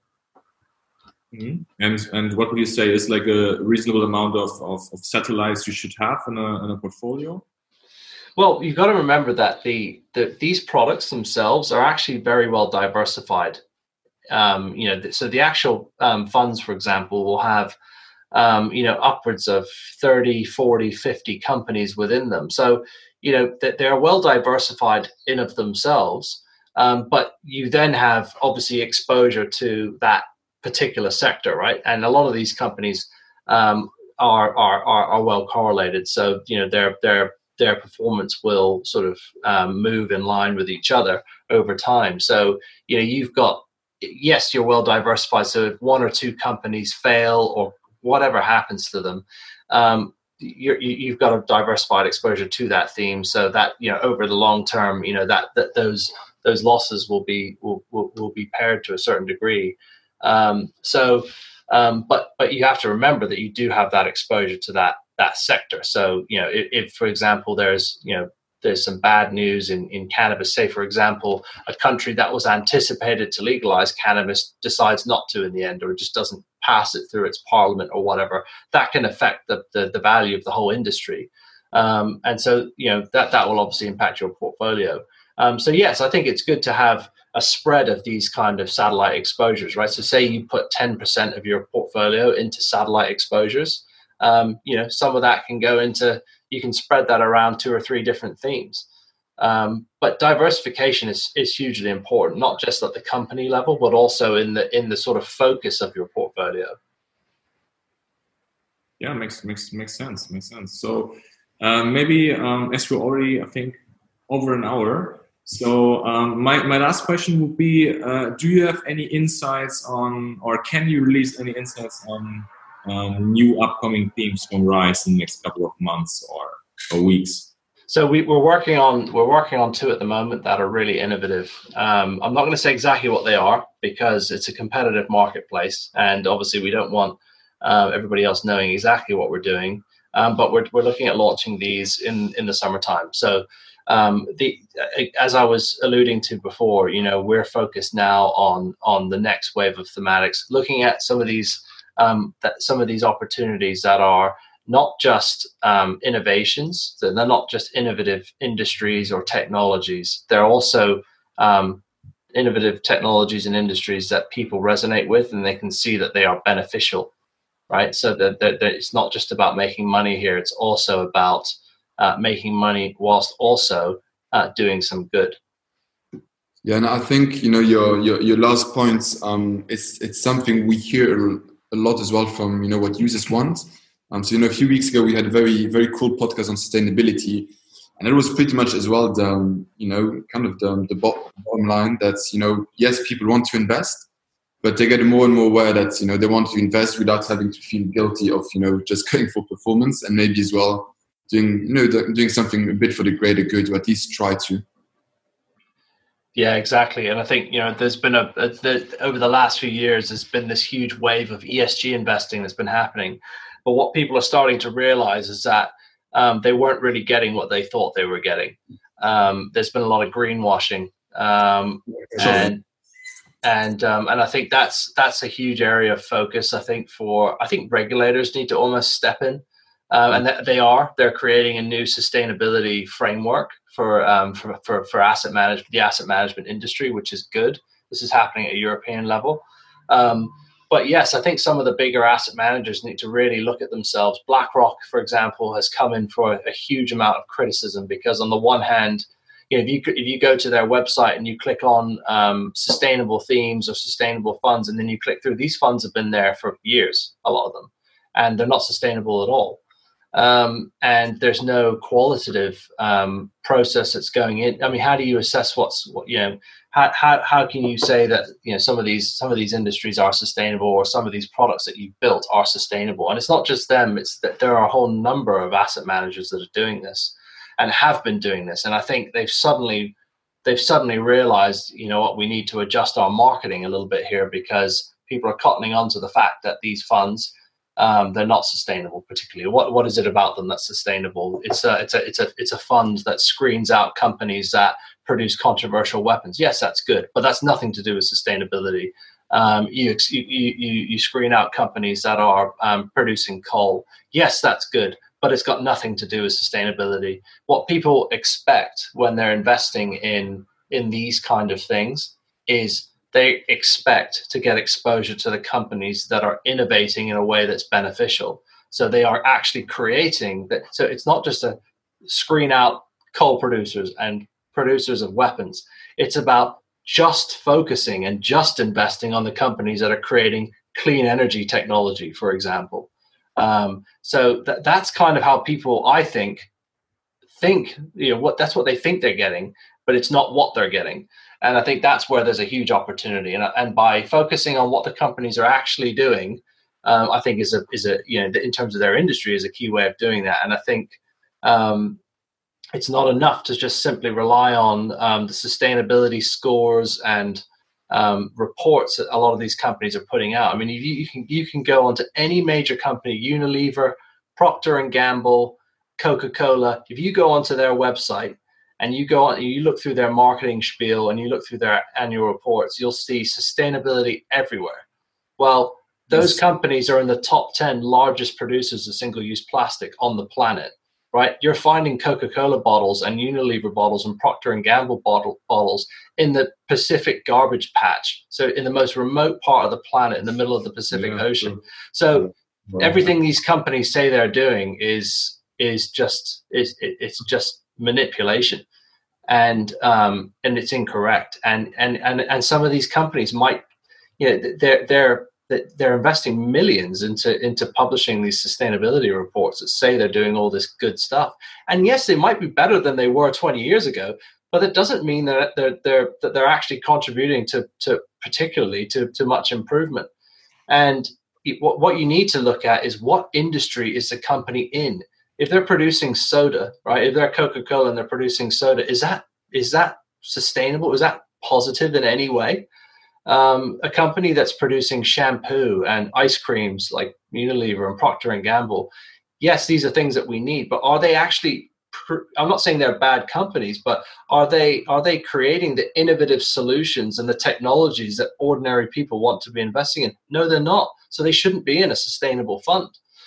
Mm-hmm. And and what would you say is like a reasonable amount of, of, of satellites you should have in a in a portfolio? Well, you've got to remember that the, the these products themselves are actually very well diversified. Um, you know, so the actual um, funds, for example, will have, um, you know, upwards of thirty, forty, fifty companies within them. So, you know, that they're well diversified in of themselves. Um, but you then have obviously exposure to that particular sector, right? And a lot of these companies um, are are are, are well correlated. So you know their their their performance will sort of um, move in line with each other over time. So you know you've got, yes, you're well diversified. So if one or two companies fail or whatever happens to them, um, you're, you've got a diversified exposure to that theme. So that you know over the long term, you know that that those those losses will be will will, will be paired to a certain degree. Um, so, um, but but you have to remember that you do have that exposure to that that sector. So you know if, if for example there's you know there's some bad news in, in cannabis, say for example a country that was anticipated to legalize cannabis decides not to in the end, or just doesn't pass it through its parliament or whatever, that can affect the the, the value of the whole industry. Um, and so you know that that will obviously impact your portfolio. Um, so yes, I think it's good to have a spread of these kind of satellite exposures, right? So say you put ten percent of your portfolio into satellite exposures, um, you know, some of that can go into, you can spread that around two or three different themes. Um, but diversification is, is hugely important, not just at the company level, but also in the, in the sort of focus of your portfolio. Yeah, makes, makes, makes sense, makes sense. So uh, maybe um, as we're already, I think, over an hour, So um, my, my last question would be, uh, do you have any insights on, or can you release any insights on um, new upcoming themes from Rise in the next couple of months or, or weeks? So we, we're working on we're working on two at the moment that are really innovative. Um, I'm not going to say exactly what they are because it's a competitive marketplace, and obviously we don't want uh, everybody else knowing exactly what we're doing. Um, but we're we're looking at launching these in in the summertime. So. Um, the as I was alluding to before, you know, we're focused now on on the next wave of thematics, looking at some of these um, that some of these opportunities that are not just um, innovations, they're not just innovative industries or technologies. They're also um, innovative technologies and industries that people resonate with, and they can see that they are beneficial, right? So that, that, that it's not just about making money here; it's also about Uh, making money whilst also uh, doing some good. Yeah, and I think you know your your, your last points. Um, it's it's something we hear a lot as well from you know what users want. Um, so you know a few weeks ago we had a very very cool podcast on sustainability, and it was pretty much as well the you know kind of the the bottom line that's you know yes, people want to invest, but they get more and more aware that you know they want to invest without having to feel guilty of you know just going for performance, and maybe as well doing you know doing something a bit for the greater good, or at least try to. Yeah, exactly. And I think you know there's been a, a the, over the last few years there's been this huge wave of E S G investing that's been happening, but what people are starting to realize is that um, they weren't really getting what they thought they were getting. Um, there's been a lot of greenwashing, um, and and um, and I think that's that's a huge area of focus. I think for I think regulators need to almost step in. Uh, and th- they are. They're creating a new sustainability framework for, um, for for for asset management, the asset management industry, which is good. This is happening at a European level. Um, but yes, I think some of the bigger asset managers need to really look at themselves. BlackRock, for example, has come in for a, a huge amount of criticism because, on the one hand, you know, if you if you go to their website and you click on um, sustainable themes or sustainable funds, and then you click through, these funds have been there for years, a lot of them, and they're not sustainable at all. Um, and there's no qualitative um, process that's going in. I mean, how do you assess what's what, you know? How how how can you say that you know some of these some of these industries are sustainable, or some of these products that you've built are sustainable? And it's not just them; it's that there are a whole number of asset managers that are doing this and have been doing this. And I think they've suddenly they've suddenly realized, you know what, we need to adjust our marketing a little bit here, because people are cottoning on to the fact that these funds, Um, they're not sustainable particularly. What what is it about them that's sustainable? It's a it's a it's a it's a fund that screens out companies that produce controversial weapons. Yes, that's good, but that's nothing to do with sustainability. Um, you, you you you screen out companies that are um, producing coal. Yes, that's good, but it's got nothing to do with sustainability. What people expect when they're investing in in these kind of things is they expect to get exposure to the companies that are innovating in a way that's beneficial. So they are actually creating that. So it's not just a screen out coal producers and producers of weapons. It's about just focusing and just investing on the companies that are creating clean energy technology, for example, Um, so th- that's kind of how people, I think, think, you know, what that's what they think they're getting, but it's not what they're getting. And I think that's where there's a huge opportunity. And, and by focusing on what the companies are actually doing, um, I think is a, is a, you know, in terms of their industry, is a key way of doing that. And I think um, it's not enough to just simply rely on um, the sustainability scores and um, reports that a lot of these companies are putting out. I mean, you, you can you can go onto any major company, Unilever, Procter and Gamble, Coca-Cola. If you go onto their website and you go on, you look through their marketing spiel and you look through their annual reports, you'll see sustainability everywhere. Well, those yes. companies are in the top ten largest producers of single-use plastic on the planet, right? You're finding Coca-Cola bottles and Unilever bottles and Procter and Gamble bottle, bottles in the Pacific garbage patch. So in the most remote part of the planet, in the middle of the Pacific yeah, Ocean. Sure. So yeah. everything these companies say they're doing is is just is it's just manipulation, and um, and it's incorrect. And and and and some of these companies might, you know, they're they're they're investing millions into into publishing these sustainability reports that say they're doing all this good stuff. And yes, they might be better than they were twenty years ago, but it doesn't mean that they're they're that they're actually contributing to to particularly to to much improvement. And what what you need to look at is what industry is the company in. If they're producing soda, right? If they're Coca-Cola and they're producing soda, is that is that sustainable? Is that positive in any way? Um, a company that's producing shampoo and ice creams like Unilever and Procter and Gamble, yes, these are things that we need, but are they actually? Pr- I'm not saying they're bad companies, but are they are they creating the innovative solutions and the technologies that ordinary people want to be investing in? No, they're not. So they shouldn't be in a sustainable fund.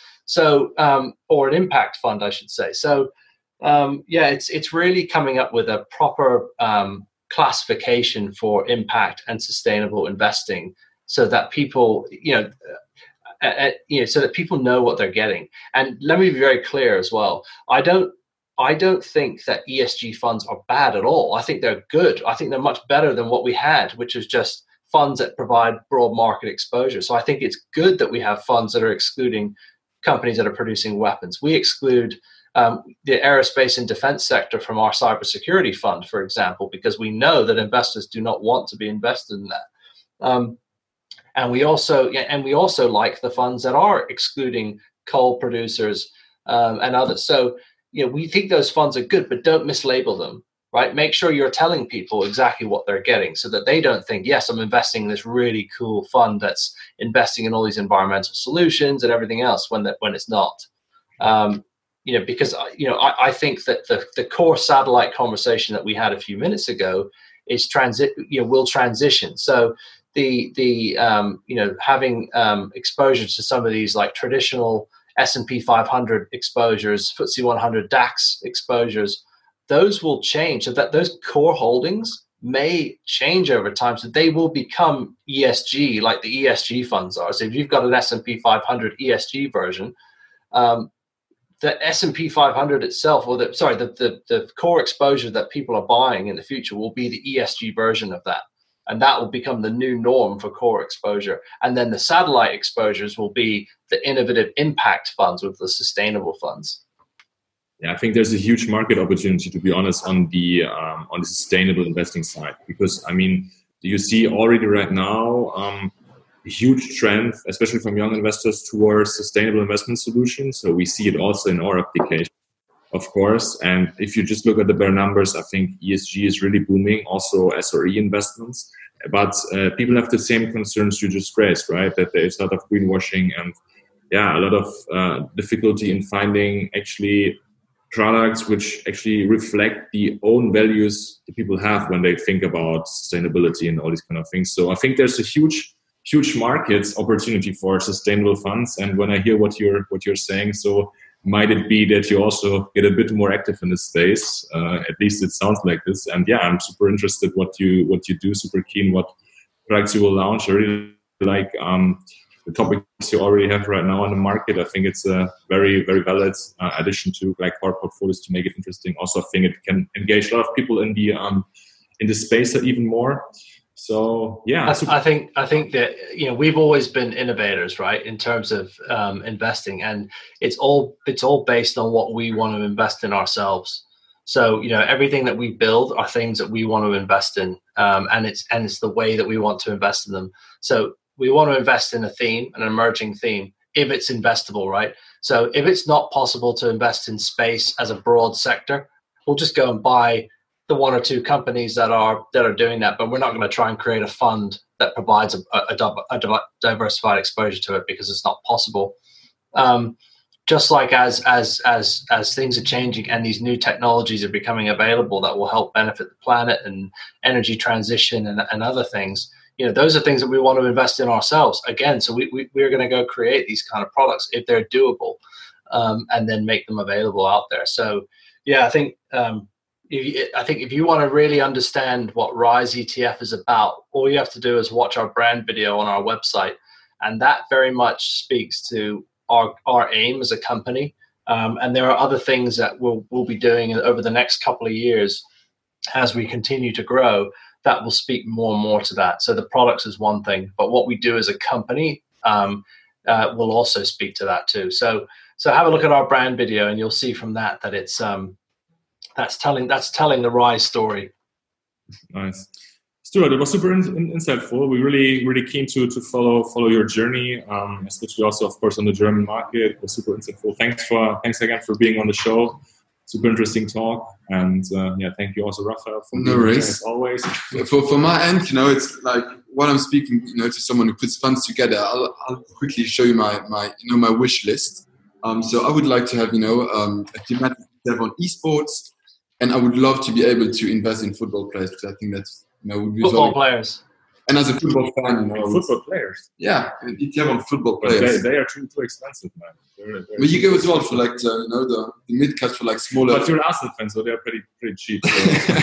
So, um, or an impact fund, I should say. So, um, yeah, it's it's really coming up with a proper um, classification for impact and sustainable investing, so that people, you know, uh, uh, you know, so that people know what they're getting. And let me be very clear as well. I don't, I don't think that E S G funds are bad at all. I think they're good. I think they're much better than what we had, which is just funds that provide broad market exposure. So I think it's good that we have funds that are excluding companies that are producing weapons. We exclude um, the aerospace and defense sector from our cybersecurity fund, for example, because we know that investors do not want to be invested in that. Um, and we also, and we also like the funds that are excluding coal producers um, and others. So, you know, we think those funds are good, but don't mislabel them. Right? Make sure you're telling people exactly what they're getting, so that they don't think, yes, I'm investing in this really cool fund that's investing in all these environmental solutions and everything else, when that when it's not. Um, you know, because you know, I, I think that the the core satellite conversation that we had a few minutes ago is transit. You know, will transition. So the the um, you know, having um, exposure to some of these like traditional S and P five hundred exposures, F T S E one hundred DAX exposures, those will change. So that those core holdings may change over time. So they will become E S G, like the E S G funds are. So if you've got an S and P five hundred E S G version, um, the S and P five hundred itself, or the sorry, the, the the core exposure that people are buying in the future will be the E S G version of that, and that will become the new norm for core exposure. And then the satellite exposures will be the innovative impact funds with the sustainable funds. Yeah, I think there's a huge market opportunity, to be honest, on the um, on the sustainable investing side, because I mean, you see already right now um, a huge trend, especially from young investors, towards sustainable investment solutions. So we see it also in our application, of course. And if you just look at the bare numbers, I think E S G is really booming. Also S R E investments, but uh, people have the same concerns you just raised, right? That there is a lot of greenwashing and yeah, a lot of uh, difficulty in finding actually products which actually reflect the own values that people have when they think about sustainability and all these kind of things. So I think there's a huge, huge market opportunity for sustainable funds. And when I hear what you're what you're saying, so might it be that you also get a bit more active in this space? Uh, at least it sounds like this. And yeah, I'm super interested what you what you do. Super keen what products you will launch. I really like um, the topics you already have right now on the market. I think it's a very, very valid uh, addition to like our portfolios to make it interesting. Also, I think it can engage a lot of people in the um, in the space even more. So yeah, I, I think I think that you know we've always been innovators, right, in terms of um, investing, and it's all it's all based on what we want to invest in ourselves. So you know everything that we build are things that we want to invest in, um, and it's and it's the way that we want to invest in them. So we want to invest in a theme, an emerging theme, if it's investable, right? So if it's not possible to invest in space as a broad sector, we'll just go and buy the one or two companies that are that are doing that, but we're not going to try and create a fund that provides a, a, a diversified exposure to it because it's not possible. Um, just like as as as as things are changing and these new technologies are becoming available that will help benefit the planet and energy transition and, and other things, you know, those are things that we want to invest in ourselves again. So we, we we're going to go create these kind of products if they're doable, um, and then make them available out there. So yeah, I think. Um, I think if you want to really understand what Rise E T F is about, all you have to do is watch our brand video on our website. And that very much speaks to our, our aim as a company. Um, and there are other things that we'll, we'll be doing over the next couple of years as we continue to grow that will speak more and more to that. So the products is one thing, but what we do as a company um, uh, will also speak to that too. So, so have a look at our brand video and you'll see from that that it's, um, That's telling that's telling the Rise story. Nice, Stuart. It was super in, in, insightful. We really really keen to to follow follow your journey, um, especially also of course on the German market. It was super insightful. Thanks for thanks again for being on the show. Super interesting talk, and uh, yeah, thank you also, Raphael. For no worries. As always. For for my end, you know, it's like while I'm speaking, you know, to someone who puts funds together, I'll I'll quickly show you my my you know my wish list. Um, so I would like to have you know um, a thematic on esports. And I would love to be able to invest in football players because I think that's you know would be football very, players. And as a football fan, you know, football players. Yeah, E T F on football but players. They, they are too too expensive, man. They're, they're but you go as well for like the, you know the, the mid caps for like smaller. But you're an Arsenal fan, so they're pretty pretty cheap. So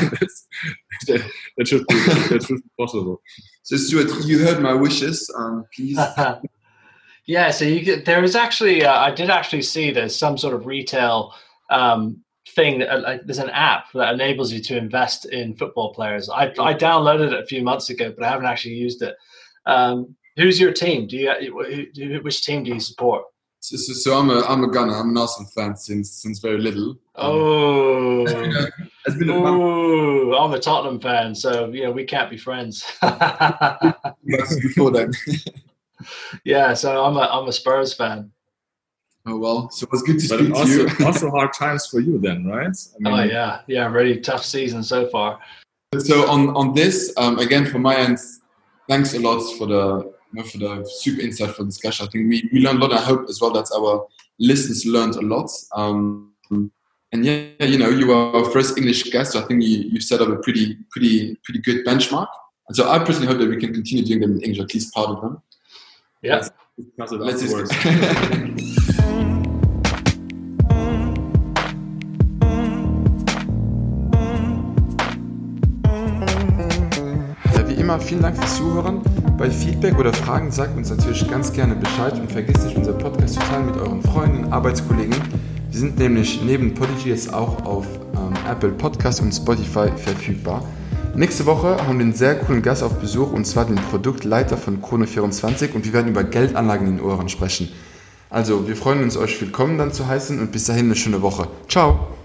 that, that should be that should be possible. So Stuart, you heard my wishes. Um, please. Yeah. So you could, there is actually uh, I did actually see there's some sort of retail. Um, thing that uh, there's an app that enables you to invest in football players. I, I downloaded it a few months ago, but I haven't actually used it. Um, who's your team? Do you who, which team do you support? So, so, so I'm a I'm a Gunner. I'm an Arsenal fan since since very little. Oh, um, it's been a Ooh, I'm a Tottenham fan, so you know we can't be friends. Before then. Yeah, so I'm a I'm a Spurs fan. Oh well, so it was good to but speak also, to you. Also hard times for you then, right? I mean, oh yeah, yeah, really tough season so far. So on on this, um, again from my end, thanks a lot for the you know, for the super insightful discussion. I think we, we learned a lot. I hope as well that our listeners learned a lot. Um, and yeah, you know, you are our first English guest, so I think you you set up a pretty pretty pretty good benchmark. And so I personally hope that we can continue doing them in English, at least part of them. Yeah. Let's, let's just Vielen Dank fürs Zuhören. Bei Feedback oder Fragen sagt uns natürlich ganz gerne Bescheid und vergesst nicht, unseren Podcast zu teilen mit euren Freunden und Arbeitskollegen. Wir sind nämlich neben Podigy jetzt auch auf ähm, Apple Podcasts und Spotify verfügbar. Nächste Woche haben wir einen sehr coolen Gast auf Besuch und zwar den Produktleiter von Chrono vierundzwanzig und wir werden über Geldanlagen in Ohren sprechen. Also wir freuen uns, euch willkommen dann zu heißen und bis dahin eine schöne Woche. Ciao!